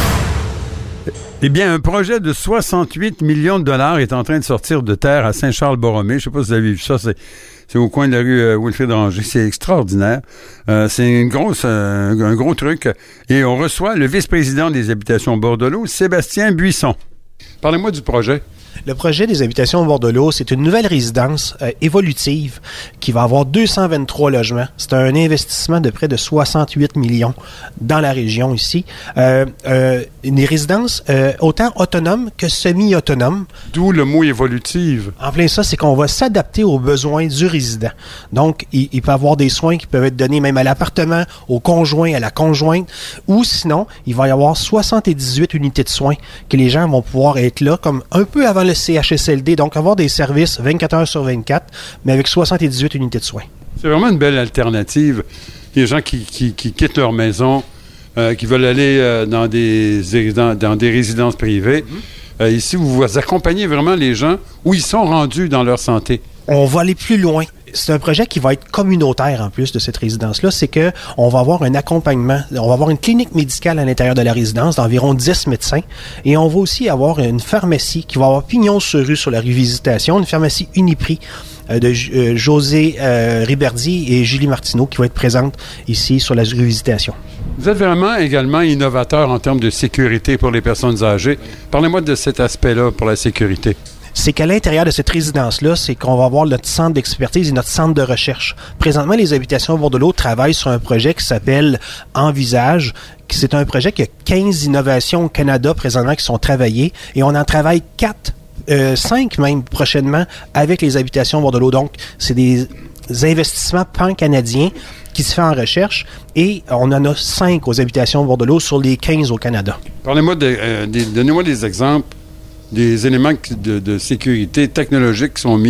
Eh bien, un projet de soixante-huit millions de dollars est en train de sortir de terre à Saint-Charles-Borromée. Je ne sais pas si vous avez vu ça, c'est, c'est au coin de la rue euh, Wilfrid-Ranger. C'est extraordinaire. Euh, c'est une grosse, euh, un gros truc. Et on reçoit le vice-président des Habitations Bordelot, Sébastien Buisson. Parlez-moi du projet. Le projet des Habitations Bordelot, c'est une nouvelle résidence euh, évolutive qui va avoir deux cent vingt-trois logements. C'est un investissement de près de soixante-huit millions dans la région ici. Euh, euh, une résidence euh, autant autonome que semi-autonome. D'où le mot évolutive. En plein ça, c'est qu'on va s'adapter aux besoins du résident. Donc, il, il peut y avoir des soins qui peuvent être donnés même à l'appartement, au conjoint, à la conjointe, ou sinon, il va y avoir soixante-dix-huit unités de soins que les gens vont pouvoir être là, comme un peu avant le C H S L D, donc avoir des services vingt-quatre heures sur vingt-quatre, mais avec soixante-dix-huit unités de soins. C'est vraiment une belle alternative. Les gens qui, qui, qui quittent leur maison, euh, qui veulent aller euh, dans, des, dans, dans des résidences privées, mm-hmm. euh, ici, vous, vous accompagnez vraiment les gens où ils sont rendus dans leur santé. On va aller plus loin. C'est un projet qui va être communautaire en plus de cette résidence-là. C'est que on va avoir un accompagnement, on va avoir une clinique médicale à l'intérieur de la résidence d'environ dix médecins et on va aussi avoir une pharmacie qui va avoir pignon sur rue sur la rue Visitation, une pharmacie Uniprix euh, de euh, José euh, Riberdi et Julie Martineau qui va être présente ici sur la rue Visitation. Vous êtes vraiment également innovateur en termes de sécurité pour les personnes âgées. Parlez-moi de cet aspect-là pour la sécurité. C'est qu'à l'intérieur de cette résidence-là, c'est qu'on va avoir notre centre d'expertise et notre centre de recherche. Présentement, les Habitations Bordelot travaillent sur un projet qui s'appelle Envisage. C'est un projet qui a quinze innovations au Canada présentement qui sont travaillées et on en travaille quatre, euh, cinq même prochainement avec les Habitations Bordelot. Donc, c'est des investissements pan-canadiens qui se fait en recherche et on en a cinq aux Habitations Bordelot sur les quinze au Canada. Parlez-moi de, euh, des, donnez-moi des exemples des éléments de, de sécurité technologique qui sont mis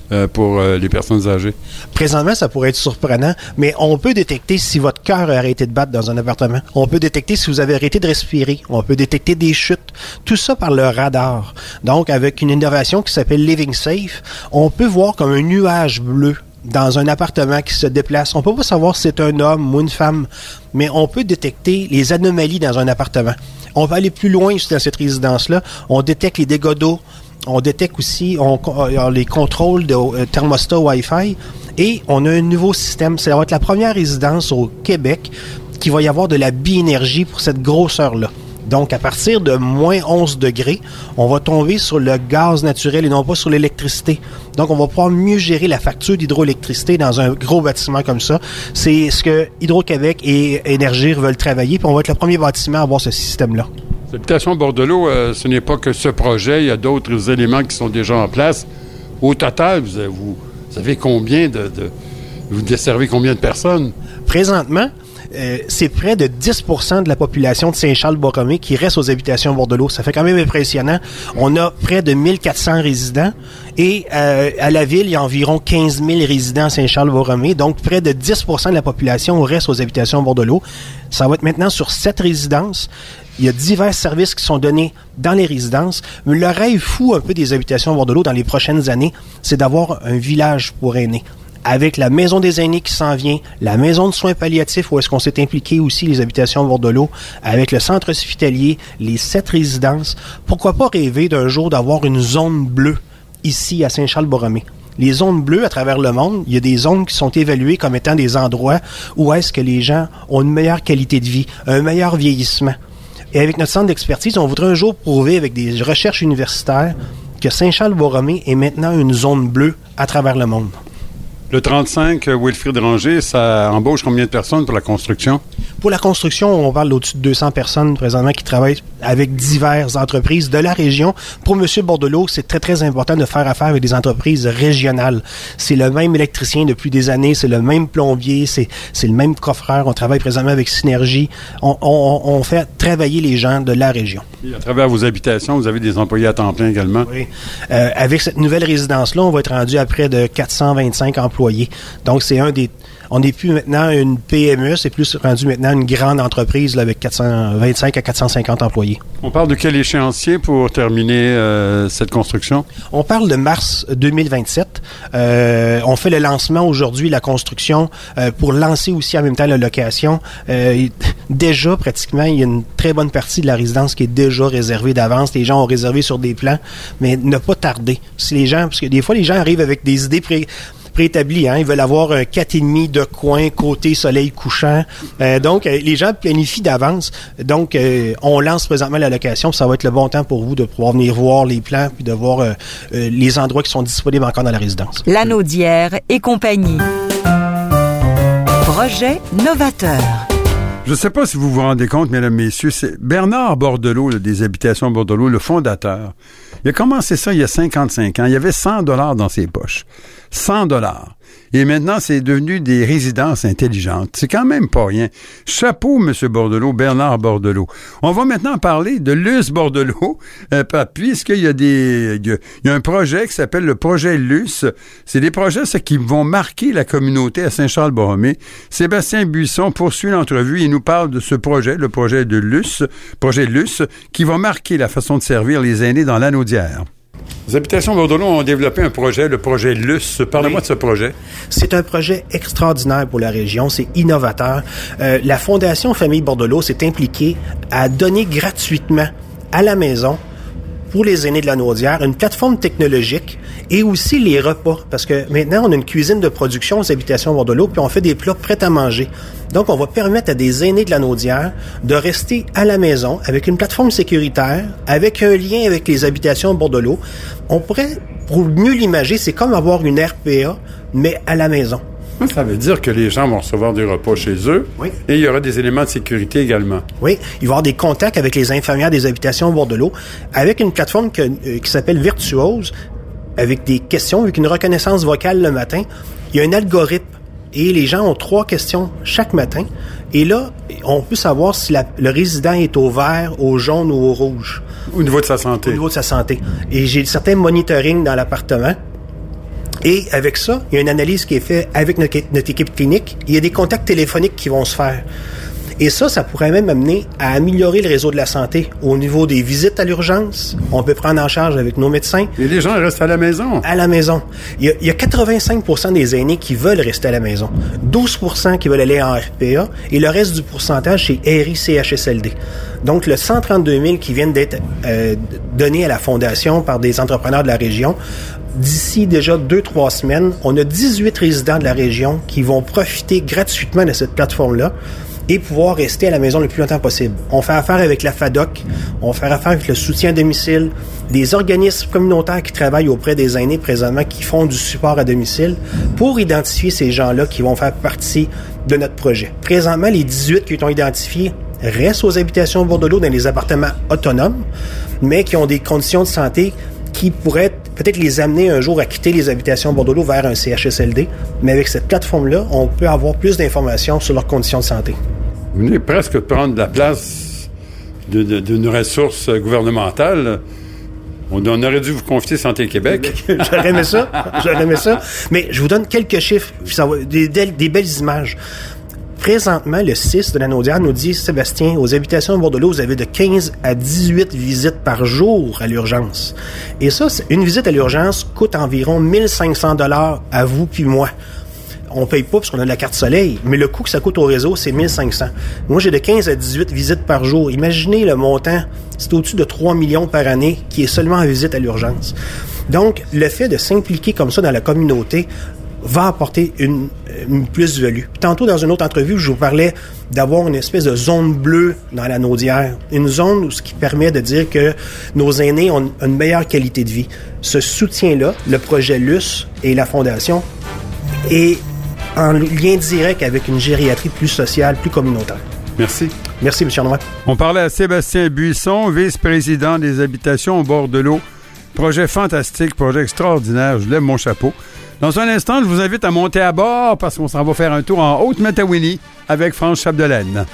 euh, pour euh, les personnes âgées? Présentement, ça pourrait être surprenant, mais on peut détecter si votre cœur a arrêté de battre dans un appartement. On peut détecter si vous avez arrêté de respirer. On peut détecter des chutes. Tout ça par le radar. Donc, avec une innovation qui s'appelle Living Safe, on peut voir comme un nuage bleu dans un appartement qui se déplace. On peut pas savoir si c'est un homme ou une femme, mais on peut détecter les anomalies dans un appartement. On va aller plus loin aussi dans cette résidence-là. On détecte les dégâts d'eau. On détecte aussi on, on, les contrôles de euh, thermostat Wi-Fi. Et on a un nouveau système. Ça va être la première résidence au Québec qui va y avoir de la biénergie pour cette grosseur-là. Donc, à partir de moins onze degrés, on va tomber sur le gaz naturel et non pas sur l'électricité. Donc, on va pouvoir mieux gérer la facture d'hydroélectricité dans un gros bâtiment comme ça. C'est ce que Hydro-Québec et Énergir veulent travailler, puis on va être le premier bâtiment à avoir ce système-là. L'habitation Bordelot, euh, ce n'est pas que ce projet, il y a d'autres éléments qui sont déjà en place. Au total, vous avez, vous, vous avez combien de, de... Vous desservez combien de personnes? Présentement, Euh, c'est près de dix pour cent de la population de Saint-Charles-Borromée qui reste aux habitations Bordelot. Ça fait quand même impressionnant. On a près de mille quatre cents résidents et euh, à la ville, il y a environ quinze mille résidents à Saint-Charles-Borromée. Donc, près de dix pour cent de la population reste aux habitations Bordelot. Ça va être maintenant sur sept résidences. Il y a divers services qui sont donnés dans les résidences. Mais le rêve fou un peu des habitations Bordelot dans les prochaines années, c'est d'avoir un village pour aînés. Avec la maison des aînés qui s'en vient, la maison de soins palliatifs où est-ce qu'on s'est impliqué aussi, les habitations Bordelot, avec le centre hospitalier, les sept résidences. Pourquoi pas rêver d'un jour d'avoir une zone bleue ici à Saint-Charles-Borromée? Les zones bleues à travers le monde, il y a des zones qui sont évaluées comme étant des endroits où est-ce que les gens ont une meilleure qualité de vie, un meilleur vieillissement. Et avec notre centre d'expertise, on voudrait un jour prouver avec des recherches universitaires que Saint-Charles-Borromée est maintenant une zone bleue à travers le monde. Le trente-cinq, Wilfrid Ranger, ça embauche combien de personnes pour la construction? Pour la construction, on parle d'au-dessus de deux cents personnes présentement qui travaillent avec diverses entreprises de la région. Pour M. Bordelot, c'est très, très important de faire affaire avec des entreprises régionales. C'est le même électricien depuis des années, c'est le même plombier, c'est, c'est le même coffreur. On travaille présentement avec Synergie. On, on, on fait travailler les gens de la région. Et à travers vos habitations, vous avez des employés à temps plein également? Oui. Euh, avec cette nouvelle résidence-là, on va être rendu à près de quatre cent vingt-cinq employés. Donc, c'est un des... On n'est plus maintenant une P M E, c'est plus rendu maintenant une grande entreprise là, avec quatre cent vingt-cinq à quatre cent cinquante employés. On parle de quel échéancier pour terminer euh, cette construction? On parle de mars deux mille vingt-sept. Euh, on fait le lancement aujourd'hui, la construction, euh, pour lancer aussi en même temps la location. Euh, déjà, pratiquement, il y a une très bonne partie de la résidence qui est déjà réservée d'avance. Les gens ont réservé sur des plans, mais ne pas tarder. Si les gens, parce que des fois, les gens arrivent avec des idées pré préétabli, hein. Ils veulent avoir un quatre virgule cinq de coin côté soleil couchant. Euh, donc, euh, les gens planifient d'avance. Donc, euh, on lance présentement la location. Ça va être le bon temps pour vous de pouvoir venir voir les plans puis de voir euh, euh, les endroits qui sont disponibles encore dans la résidence. Lanaudière et compagnie. Projet novateur. Je ne sais pas si vous vous rendez compte, mesdames, messieurs, c'est Bernard Bordelot, là, des habitations Bordelot, le fondateur. Il a commencé ça il y a cinquante-cinq ans. Il y avait cent dollars dans ses poches. cent dollars. Et maintenant, c'est devenu des résidences intelligentes. C'est quand même pas rien. Chapeau, M. Bordelot, Bernard Bordelot. On va maintenant parler de Luce Bordelot, euh, puisqu'il y a des, il y a, il y a un projet qui s'appelle le projet Luce. C'est des projets ça, qui vont marquer la communauté à Saint-Charles-Borromée. Sébastien Buisson poursuit l'entrevue. Il nous parle de ce projet, le projet de Luce, projet Luce, qui va marquer la façon de servir les aînés dans Lanaudière. Les habitations Bordelot ont développé un projet, le projet Luce. Parlez-moi oui. de ce projet. C'est un projet extraordinaire pour la région. C'est innovateur. Euh, la Fondation Famille Bordelot s'est impliquée à donner gratuitement à la maison, pour les aînés de Lanaudière, une plateforme technologique et aussi les repas. Parce que maintenant, on a une cuisine de production aux habitations Bordelot, puis on fait des plats prêts à manger. Donc, on va permettre à des aînés de Lanaudière de rester à la maison avec une plateforme sécuritaire, avec un lien avec les habitations Bordelot. On pourrait, pour mieux l'imager, c'est comme avoir une R P A, mais à la maison. Ça veut dire que les gens vont recevoir des repas chez eux. Oui. Et il y aura des éléments de sécurité également. Oui. Il va y avoir des contacts avec les infirmières des habitations Bordelot, avec une plateforme que, euh, qui s'appelle Virtuose, avec des questions, avec une reconnaissance vocale le matin. Il y a un algorithme. Et les gens ont trois questions chaque matin. Et là, on peut savoir si la, le résident est au vert, au jaune ou au rouge. Au niveau de sa santé. Au niveau de sa santé. Et j'ai certains monitoring dans l'appartement. Et avec ça, il y a une analyse qui est faite avec notre, notre équipe clinique. Il y a des contacts téléphoniques qui vont se faire. Et ça, ça pourrait même amener à améliorer le réseau de la santé au niveau des visites à l'urgence. On peut prendre en charge avec nos médecins. Et les gens restent à la maison. À la maison. Il y a, il y a quatre-vingt-cinq pour cent des aînés qui veulent rester à la maison. douze pour cent qui veulent aller en R P A. Et le reste du pourcentage, c'est R I C H S L D. Donc, le cent trente-deux mille qui viennent d'être euh, donnés à la Fondation par des entrepreneurs de la région, d'ici déjà deux, trois semaines, on a dix-huit résidents de la région qui vont profiter gratuitement de cette plateforme-là et pouvoir rester à la maison le plus longtemps possible. On fait affaire avec la FADOC, on fait affaire avec le soutien à domicile, des organismes communautaires qui travaillent auprès des aînés présentement, qui font du support à domicile pour identifier ces gens-là qui vont faire partie de notre projet. Présentement, les dix-huit qui ont identifiés restent aux habitations Bordelot dans les appartements autonomes, mais qui ont des conditions de santé qui pourraient peut-être les amener un jour à quitter les habitations Bordelot vers un C H S L D. Mais avec cette plateforme-là, on peut avoir plus d'informations sur leurs conditions de santé. Vous venez presque de prendre la place de, de, d'une ressource gouvernementale. On, on aurait dû vous confier Santé Québec. J'aurais aimé ça. J'aurais aimé ça. Mais je vous donne quelques chiffres, ça va, des, des, des belles images. Présentement, le C I S de la Naudière nous dit, Sébastien, aux habitations Bordelot, vous avez de quinze à dix-huit visites par jour à l'urgence. Et ça, une visite à l'urgence coûte environ mille cinq cents dollars à vous puis moi. On paye pas parce qu'on a de la carte soleil, mais le coût que ça coûte au réseau, c'est mille cinq cents. Moi, j'ai de quinze à dix-huit visites par jour. Imaginez le montant, c'est au-dessus de trois millions par année qui est seulement en visite à l'urgence. Donc, le fait de s'impliquer comme ça dans la communauté va apporter une, une plus-value. Tantôt, dans une autre entrevue, je vous parlais d'avoir une espèce de zone bleue dans la Naudière. Une zone où ce qui permet de dire que nos aînés ont une meilleure qualité de vie. Ce soutien-là, le projet L U S et la Fondation, est en lien direct avec une gériatrie plus sociale, plus communautaire. Merci. Merci, M. Arnois. On parlait à Sébastien Buisson, vice-président des habitations au bord de l'eau. Projet fantastique, projet extraordinaire. Je lève mon chapeau. Dans un instant, je vous invite à monter à bord parce qu'on s'en va faire un tour en Haute-Matawini avec France Chapdelaine.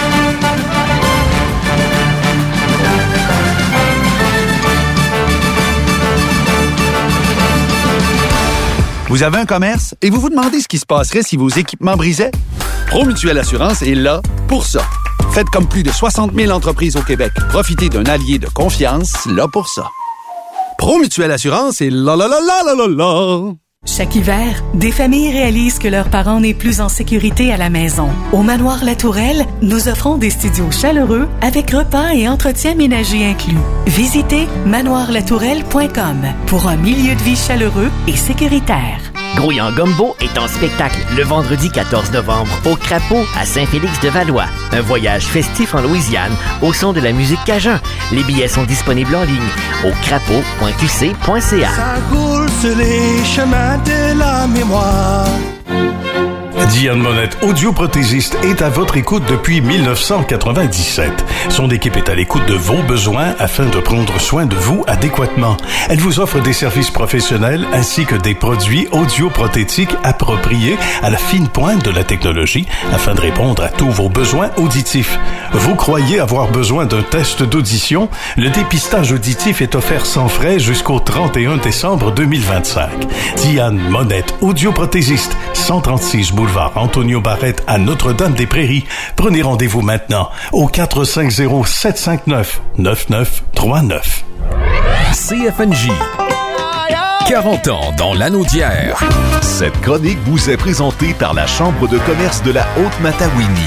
Vous avez un commerce et vous vous demandez ce qui se passerait si vos équipements brisaient? Promutuelle Assurance est là pour ça. Faites comme plus de soixante mille entreprises au Québec. Profitez d'un allié de confiance là pour ça. Promutuelle Assurance est là là là là là là là. Chaque hiver, des familles réalisent que leurs parents n'est plus en sécurité à la maison. Au Manoir La Tourelle, nous offrons des studios chaleureux avec repas et entretien ménager inclus. Visitez manoir la tourelle point com pour un milieu de vie chaleureux et sécuritaire. Grouillant Gumbo est en spectacle le vendredi quatorze novembre au Crapaud à Saint-Félix-de-Valois. Un voyage festif en Louisiane au son de la musique cajun. Les billets sont disponibles en ligne au crapaud point q c point c a. Ça roule sur les chemins de la mémoire. Diane Monette, audioprothésiste, est à votre écoute depuis dix-neuf cent quatre-vingt-dix-sept. Son équipe est à l'écoute de vos besoins afin de prendre soin de vous adéquatement. Elle vous offre des services professionnels ainsi que des produits audioprothétiques appropriés à la fine pointe de la technologie afin de répondre à tous vos besoins auditifs. Vous croyez avoir besoin d'un test d'audition? Le dépistage auditif est offert sans frais jusqu'au trente et un décembre deux mille vingt-cinq. Diane Monette, audioprothésiste, cent trente-six boulevard Antonio Barrette à Notre-Dame-des-Prairies. Prenez rendez-vous maintenant au quatre cinq zéro, sept cinq neuf, neuf neuf trois neuf. C F N J. quarante ans dans l'Anaudière. Cette chronique vous est présentée par la Chambre de commerce de la Haute-Matawini.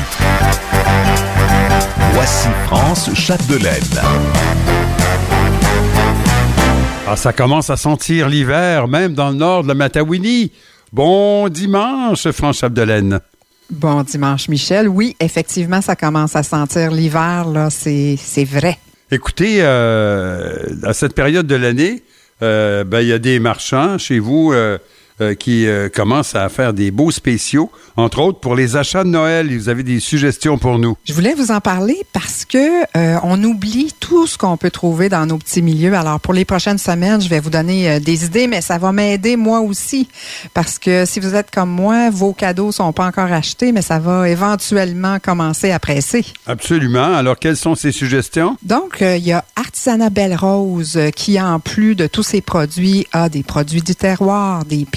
Voici France Chapdelaine. Ah, ça commence à sentir l'hiver, même dans le nord de la Matawini. Bon dimanche, France Chapdelaine. Bon dimanche, Michel. Oui, effectivement, ça commence à sentir l'hiver, là, c'est, c'est vrai. Écoutez, euh, à cette période de l'année, euh, ben, il y a des marchands chez vous euh, euh, qui euh, commencent à faire des beaux spéciaux, entre autres pour les achats de Noël. Vous avez des suggestions pour nous? Je voulais vous en parler parce que euh, on oublie tout ce qu'on peut trouver dans nos petits milieux. Alors, pour les prochaines semaines, je vais vous donner euh, des idées, mais ça va m'aider moi aussi. Parce que si vous êtes comme moi, vos cadeaux sont pas encore achetés, mais ça va éventuellement commencer à presser. Absolument. Alors, quelles sont ces suggestions? Donc, il euh, y a Artisanat Belle Rose euh, qui, en plus de tous ses produits, a des produits du terroir, des plats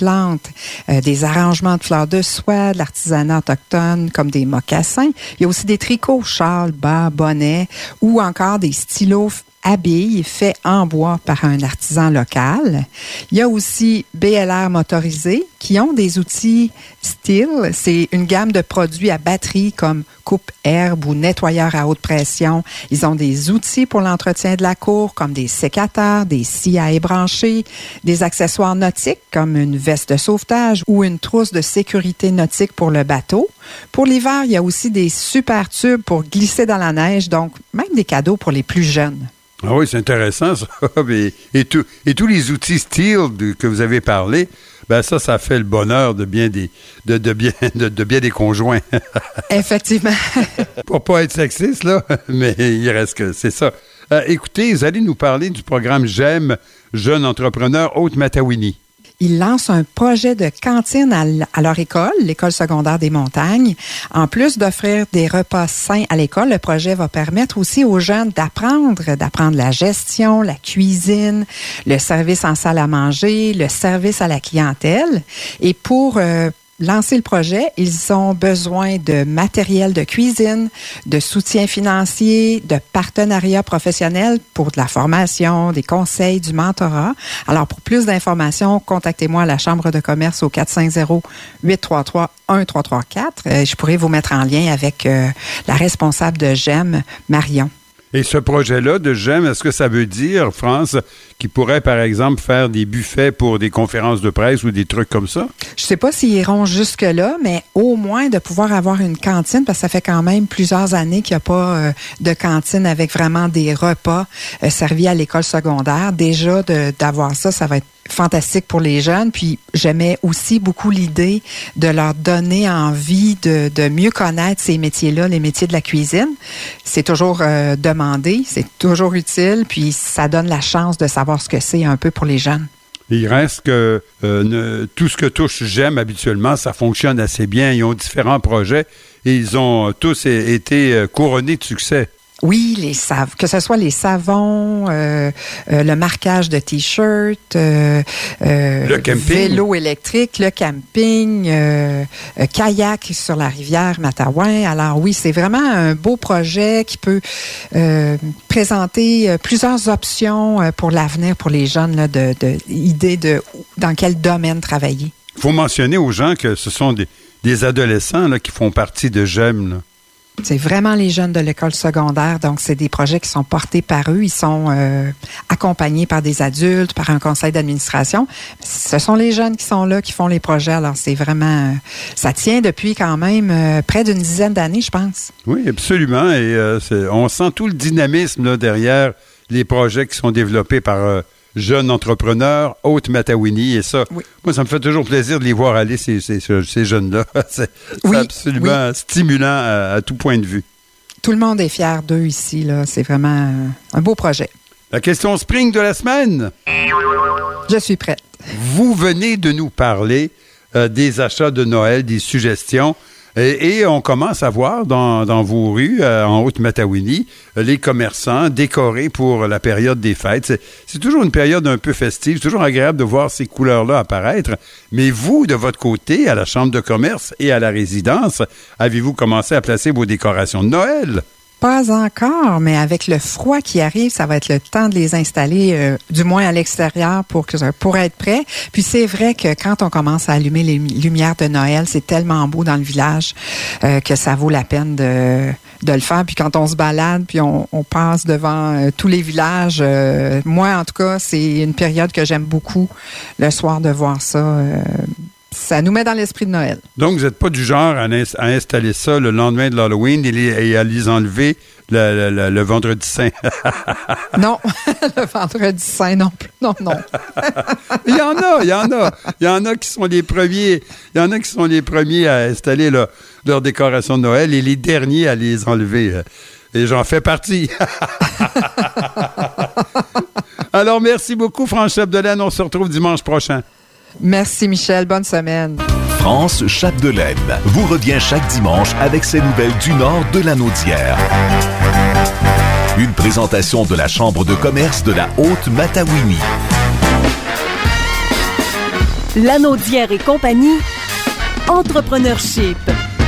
plantes, euh, des arrangements de fleurs de soie, de l'artisanat autochtone comme des mocassins. Il y a aussi des tricots, châles, bas, bonnets ou encore des stylos abeilles faits en bois par un artisan local. Il y a aussi B L R Motorisés qui ont des outils Stihl. C'est une gamme de produits à batterie comme coupe-herbe ou nettoyeur à haute pression. Ils ont des outils pour l'entretien de la cour comme des sécateurs, des scies à ébrancher, des accessoires nautiques comme une veste de sauvetage ou une trousse de sécurité nautique pour le bateau. Pour l'hiver, il y a aussi des super tubes pour glisser dans la neige, donc même des cadeaux pour les plus jeunes. Ah oui, c'est intéressant, ça. et, et, tout, et tous les outils Stihl de, que vous avez parlé, ben ça, ça fait le bonheur de bien des, de, de bien, de, de bien des conjoints. Effectivement. Pour pas être sexiste, là, mais il reste que c'est ça. Euh, écoutez, vous allez nous parler du programme J'aime, Jeune Entrepreneur Haute-Matawini. Ils lancent un projet de cantine à, l- à leur école, l'école secondaire des montagnes. En plus d'offrir des repas sains à l'école, le projet va permettre aussi aux jeunes d'apprendre, d'apprendre la gestion, la cuisine, le service en salle à manger, le service à la clientèle. Et pour euh, lancer le projet, ils ont besoin de matériel de cuisine, de soutien financier, de partenariats professionnels pour de la formation, des conseils, du mentorat. Alors, pour plus d'informations, contactez-moi à la Chambre de commerce au quatre cinq zéro, huit trois trois, un trois trois quatre. Euh, je pourrais vous mettre en lien avec euh, la responsable de J'aime, Marion. Et ce projet-là de J'aime, est-ce que ça veut dire, France, qu'il pourrait, par exemple, faire des buffets pour des conférences de presse ou des trucs comme ça? Je sais pas s'ils iront jusque-là, mais au moins de pouvoir avoir une cantine, parce que ça fait quand même plusieurs années qu'il n'y a pas euh, de cantine avec vraiment des repas euh, servis à l'école secondaire. Déjà, de, d'avoir ça, ça va être fantastique pour les jeunes. Puis j'aimais aussi beaucoup l'idée de leur donner envie de, de mieux connaître ces métiers-là, les métiers de la cuisine. C'est toujours euh, demandé, c'est toujours utile, puis ça donne la chance de savoir ce que c'est un peu pour les jeunes. Il reste que euh, ne, tout ce que touche J'aime habituellement, ça fonctionne assez bien. Ils ont différents projets et ils ont tous é- été euh, couronnés de succès. Oui, les sav- que ce soit les savons, euh, euh, le marquage de t-shirts, euh, euh, Le camping. vélo électrique, le camping, euh, euh, kayak sur la rivière Matawan. Alors oui, c'est vraiment un beau projet qui peut euh, présenter euh, plusieurs options euh, pour l'avenir pour les jeunes, là, de, de idées de dans quel domaine travailler. Il faut mentionner aux gens que ce sont des, des adolescents là, qui font partie de J'aime, là. C'est vraiment les jeunes de l'école secondaire, donc c'est des projets qui sont portés par eux. Ils sont euh, accompagnés par des adultes, par un conseil d'administration. Ce sont les jeunes qui sont là, qui font les projets. Alors c'est vraiment, euh, ça tient depuis quand même euh, près d'une dizaine d'années, je pense. Oui, absolument. Et euh, c'est, on sent tout le dynamisme là, derrière les projets qui sont développés par euh, jeunes entrepreneurs, Haute-Matawini. Et ça, oui. Moi, ça me fait toujours plaisir de les voir aller, ces, ces, ces jeunes-là. C'est, oui, c'est absolument oui. stimulant à, à tout point de vue. Tout le monde est fier d'eux ici, là. C'est vraiment un beau projet. La question Spring de la semaine. Je suis prête. Vous venez de nous parler euh, des achats de Noël, des suggestions. Et, et on commence à voir dans, dans vos rues, euh, en Haute-Matawini, euh, les commerçants décorés pour la période des fêtes. C'est, c'est toujours une période un peu festive, c'est toujours agréable de voir ces couleurs-là apparaître. Mais vous, de votre côté, à la Chambre de commerce et à la résidence, avez-vous commencé à placer vos décorations de Noël? Pas encore, mais avec le froid qui arrive, ça va être le temps de les installer, euh, du moins à l'extérieur, pour que pour être prêt. Puis c'est vrai que quand on commence à allumer les lumières de Noël, c'est tellement beau dans le village euh, que ça vaut la peine de de le faire. Puis quand on se balade, puis on, on passe devant euh, tous les villages, euh, moi en tout cas, c'est une période que j'aime beaucoup le soir de voir ça. Euh, Ça nous met dans l'esprit de Noël. Donc, vous n'êtes pas du genre à, ins- à installer ça le lendemain de l'Halloween et, les, et à les enlever le, le, le, le vendredi saint. Non, le vendredi saint non plus. Non, non. Il y en a, il y en a. Il y en a qui sont les premiers. Il y en a qui sont les premiers à installer leur, leur décoration de Noël et les derniers à les enlever. Et j'en fais partie. Alors, merci beaucoup, France Chapdelaine. On se retrouve dimanche prochain. Merci, Michel. Bonne semaine. France Chapdelaine vous revient chaque dimanche avec ses nouvelles du nord de la Naudière. Une présentation de la Chambre de commerce de la Haute-Matawini. Lanaudière et compagnie, Entrepreneurship.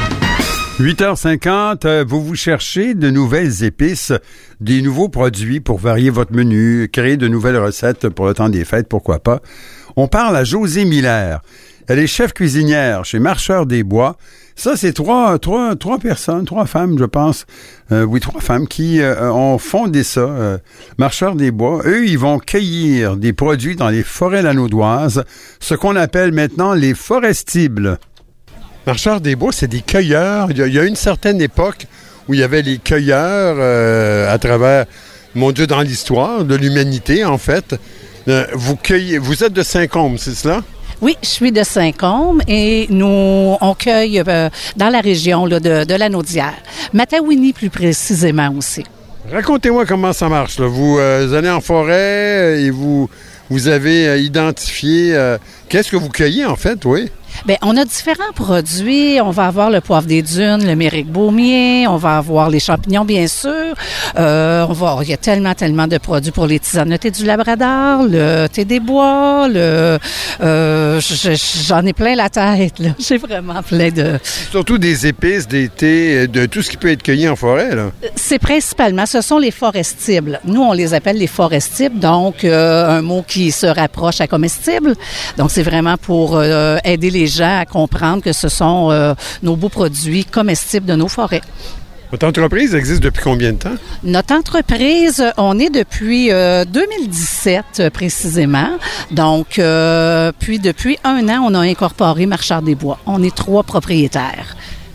huit heures cinquante, euh, vous vous cherchez de nouvelles épices, des nouveaux produits pour varier votre menu, créer de nouvelles recettes pour le temps des fêtes, pourquoi pas. On parle à Josée Miller. Elle est chef cuisinière chez Marcheur des Bois. Ça, c'est trois, trois, trois personnes, trois femmes, je pense. Euh, oui, trois femmes qui euh, ont fondé ça. Euh, Marcheur des Bois. Eux, ils vont cueillir des produits dans les forêts lanaudoises, ce qu'on appelle maintenant les forestibles. Marcheurs des Bois, c'est des cueilleurs. Il y a, il y a une certaine époque où il y avait les cueilleurs euh, à travers, mon Dieu, dans l'histoire de l'humanité, en fait. Euh, vous cueillez, vous êtes de Saint-Côme, c'est cela? Oui, je suis de Saint-Côme et nous, on cueille euh, dans la région là, de, de Lanaudière. Matawini, plus précisément aussi. Racontez-moi comment ça marche, là. Vous, euh, vous allez en forêt et vous, vous avez euh, identifié... Euh, qu'est-ce que vous cueillez, en fait, oui? Bien, on a différents produits. On va avoir le poivre des dunes, le méric baumier, on va avoir les champignons, bien sûr. Euh, on va, il y a tellement, tellement de produits pour les tisanes. Le thé du Labrador, le thé des bois, le, euh, j'en ai plein la tête, là. J'ai vraiment plein de... Surtout des épices, des thés, de tout ce qui peut être cueilli en forêt, là. C'est principalement, ce sont les forestibles. Nous, on les appelle les forestibles, donc euh, un mot qui se rapproche à comestible. Donc, c'est vraiment pour euh, aider les gens à comprendre que ce sont euh, nos beaux produits comestibles de nos forêts. Votre entreprise existe depuis combien de temps? Notre entreprise, on est depuis euh, deux mille dix-sept euh, précisément. Donc, euh, puis depuis un an, on a incorporé Marcheur des Bois. On est trois propriétaires.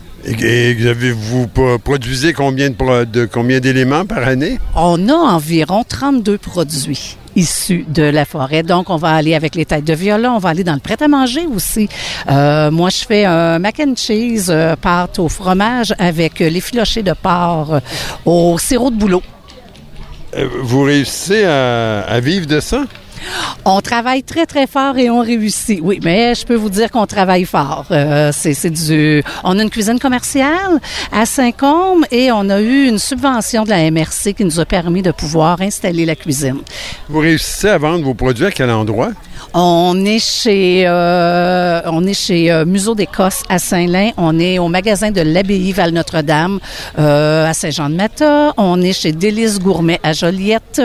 Et, et vous produisez combien de, de combien d'éléments par année? On a environ trente-deux produits issus de la forêt. Donc, on va aller avec les têtes de violon, on va aller dans le prêt-à-manger aussi. Euh, moi, je fais un mac and cheese, euh, pâte au fromage avec euh, l'effiloché de porc euh, au sirop de bouleau. Euh, vous réussissez à, à vivre de ça? On travaille très, très fort et on réussit. Oui, mais je peux vous dire qu'on travaille fort. Euh, c'est, c'est du... On a une cuisine commerciale à Saint-Côme et on a eu une subvention de la M R C qui nous a permis de pouvoir installer la cuisine. Vous réussissez à vendre vos produits à quel endroit? On est chez euh, on est chez euh, Museau d'Écosse à Saint-Lin. On est au magasin de l'Abbaye Val-Notre-Dame euh, à Saint-Jean-de-Mata. On est chez Délices Gourmet à Joliette.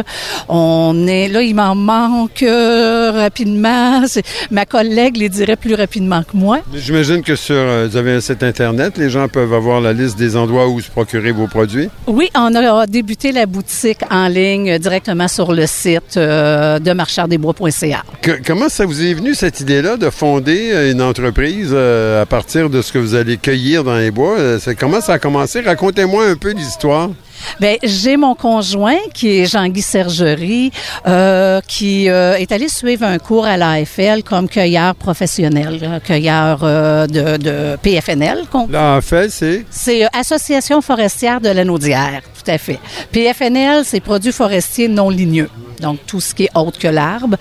On est là, il m'en manque euh, rapidement. C'est, ma collègue les dirait plus rapidement que moi. Mais j'imagine que sur euh, vous avez un site internet, les gens peuvent avoir la liste des endroits où se procurer vos produits. Oui, on a débuté la boutique en ligne directement sur le site euh, de marcheur des bois point c a. Que, comment ça vous est venu, cette idée-là, de fonder une entreprise euh, à partir de ce que vous allez cueillir dans les bois? C'est, comment ça a commencé? Racontez-moi un peu l'histoire. Bien, j'ai mon conjoint qui est Jean-Guy Sergerie, euh, qui euh, est allé suivre un cours à l'A F L comme cueilleur professionnel, cueilleur euh, de, de P F N L. L'A F L, c'est? C'est euh, Association forestière de Lanaudière, tout à fait. P F N L, c'est produits forestiers non ligneux. Donc, tout ce qui est autre que l'arbre.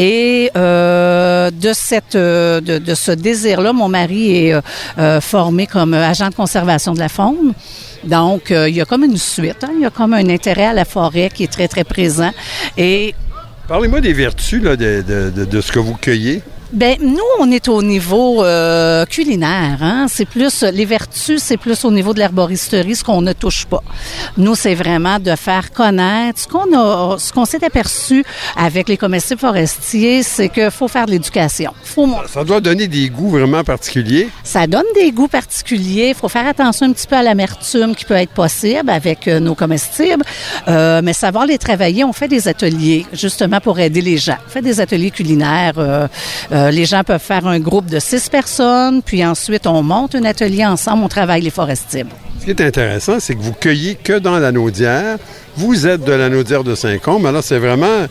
Et euh, de cette euh, de, de ce désir-là, mon mari est euh, formé comme agent de conservation de la faune. Donc, euh, il y a comme une suite, hein? Il y a comme un intérêt à la forêt qui est très, très présent. Et parlez-moi des vertus là, de, de, de, de ce que vous cueillez. Ben nous, on est au niveau euh, culinaire. Hein? C'est plus les vertus, c'est plus au niveau de l'herboristerie, ce qu'on ne touche pas. Nous, c'est vraiment de faire connaître ce qu'on a, ce qu'on s'est aperçu avec les comestibles forestiers, c'est qu'il faut faire de l'éducation. Faut... Ça doit donner des goûts vraiment particuliers. Ça donne des goûts particuliers. Il faut faire attention un petit peu à l'amertume qui peut être possible avec euh, nos comestibles, euh, mais savoir les travailler. On fait des ateliers justement pour aider les gens. On fait des ateliers culinaires. Euh, Euh, les gens peuvent faire un groupe de six personnes, puis ensuite, on monte un atelier ensemble, on travaille les forestibles. Ce qui est intéressant, c'est que vous cueillez que dans la Lanaudière. Vous êtes de la Lanaudière de Saint-Côme. Alors, c'est vraiment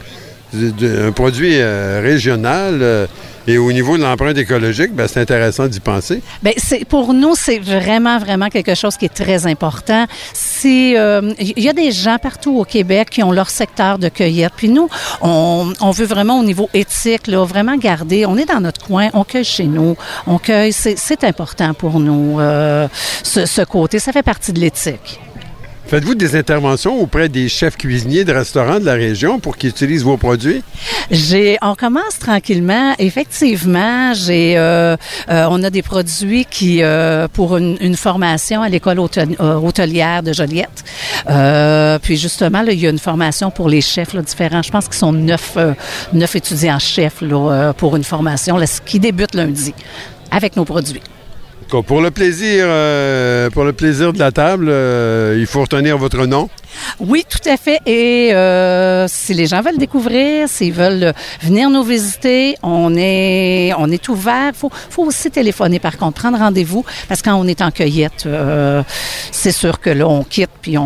un produit euh, régional. Euh, et au niveau de l'empreinte écologique, ben, c'est intéressant d'y penser. Bien, c'est, pour nous, c'est vraiment, vraiment quelque chose qui est très important. Il euh, y a des gens partout au Québec qui ont leur secteur de cueillette. Puis nous, on, on veut vraiment au niveau éthique, là, vraiment garder. On est dans notre coin, on cueille chez nous, on cueille. C'est, c'est important pour nous, euh, ce, ce côté. Ça fait partie de l'éthique. Faites-vous des interventions auprès des chefs cuisiniers de restaurants de la région pour qu'ils utilisent vos produits? J'ai, on commence tranquillement. Effectivement, j'ai, euh, euh, on a des produits qui, euh, pour une, une formation à l'école hôtel, euh, hôtelière de Joliette. Euh, puis justement, là, il y a une formation pour les chefs là, différents. Je pense qu'ils sont neuf, euh, neuf étudiants chefs là, euh, pour une formation là, qui débute lundi avec nos produits. Pour le plaisir, euh, pour le plaisir de la table, euh, il faut retenir votre nom. Oui, tout à fait. Et euh, si les gens veulent découvrir, s'ils veulent venir nous visiter, on est on est ouvert. Faut faut aussi téléphoner par contre, prendre rendez-vous parce que quand on est en cueillette, euh, c'est sûr que là on quitte puis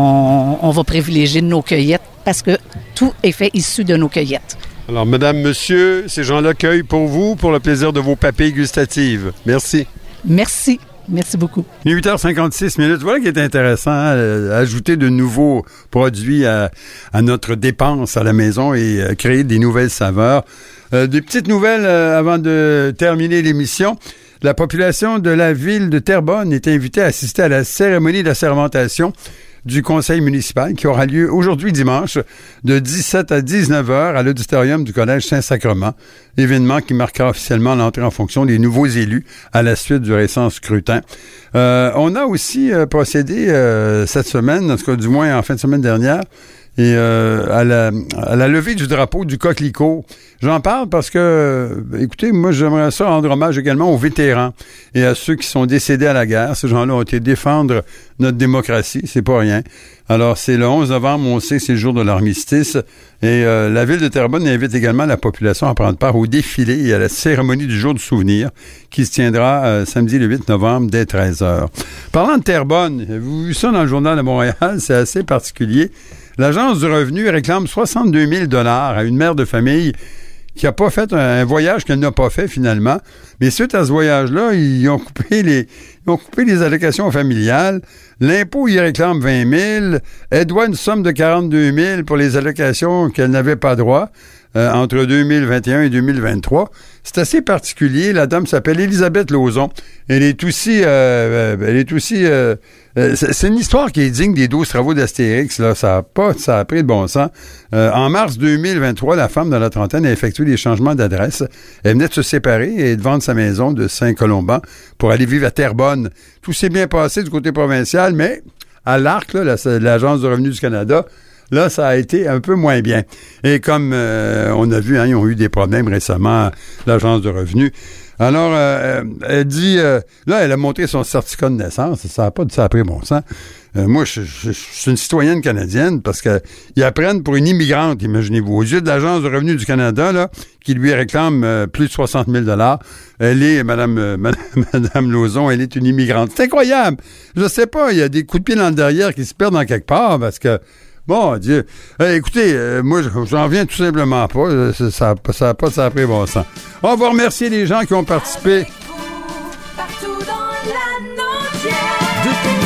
on on va privilégier nos cueillettes parce que tout est fait issu de nos cueillettes. Alors, madame, monsieur, ces gens-là cueillent pour vous, pour le plaisir de vos papilles gustatives. Merci. Merci. Merci beaucoup. huit heures cinquante-six minutes. Voilà qui est intéressant, hein, euh, ajouter de nouveaux produits à, à notre dépense à la maison et euh, créer des nouvelles saveurs. Euh, des petites nouvelles euh, avant de terminer l'émission. La population de la ville de Terrebonne est invitée à assister à la cérémonie d'assermentation du conseil municipal qui aura lieu aujourd'hui dimanche de dix-sept à dix-neuf heures à l'auditorium du Collège Saint-Sacrement, événement qui marquera officiellement l'entrée en fonction des nouveaux élus à la suite du récent scrutin. Euh, on a aussi euh, procédé euh, cette semaine, en tout cas du moins en fin de semaine dernière, et euh, à, la, à la levée du drapeau du coquelicot. J'en parle parce que, euh, écoutez, moi j'aimerais ça rendre hommage également aux vétérans et à ceux qui sont décédés à la guerre. Ces gens-là ont été défendre notre démocratie, c'est pas rien. Alors c'est le onze novembre, on sait, c'est le jour de l'armistice. Et euh, la ville de Terrebonne invite également la population à prendre part au défilé et à la cérémonie du jour du souvenir qui se tiendra euh, samedi le huit novembre dès treize heures. Parlant de Terrebonne, vous avez vu ça dans le Journal de Montréal, c'est assez particulier. L'Agence du revenu réclame soixante-deux mille dollars à une mère de famille qui n'a pas fait un, un voyage qu'elle n'a pas fait finalement. Mais suite à ce voyage-là, ils ont coupé les, ils ont coupé les allocations familiales. L'impôt, il réclame vingt mille. Elle doit une somme de quarante-deux mille pour les allocations qu'elle n'avait pas droit euh, entre deux mille vingt et un et deux mille vingt-trois. C'est assez particulier. La dame s'appelle Elisabeth Lauzon. Elle est aussi... Euh, elle est aussi... Euh, c'est, c'est une histoire qui est digne des douze travaux d'Astérix. Là. Ça a pas, ça a pris de bon sens. Euh, en mars deux mille vingt-trois, la femme dans la trentaine a effectué des changements d'adresse. Elle venait de se séparer et de vendre sa maison de Saint-Colomban pour aller vivre à Terrebonne. Tout s'est bien passé du côté provincial, mais à l'Arc, là, la, l'Agence du revenu du Canada, là, ça a été un peu moins bien. Et comme euh, on a vu, hein, ils ont eu des problèmes récemment, l'Agence du revenu. Alors, euh, elle dit, euh, là, elle a montré son certificat de naissance. Ça n'a pas ça a pris bon sens. Euh, moi, je, je, je suis une citoyenne canadienne parce que ils apprennent pour une immigrante, imaginez-vous. Aux yeux de l'Agence du revenu du Canada, là, qui lui réclame euh, plus de soixante mille dollars, elle est, Madame, euh, Madame, Madame Lauzon, elle est une immigrante. C'est incroyable! Je sais pas, il y a des coups de pied dans le derrière qui se perdent en quelque part parce que bon, Dieu. Euh, écoutez, euh, moi, j'en reviens tout simplement pas. Ça n'a ça, pas ça a pris bon sens. On va remercier les gens qui ont participé. Partout dans la Naudière.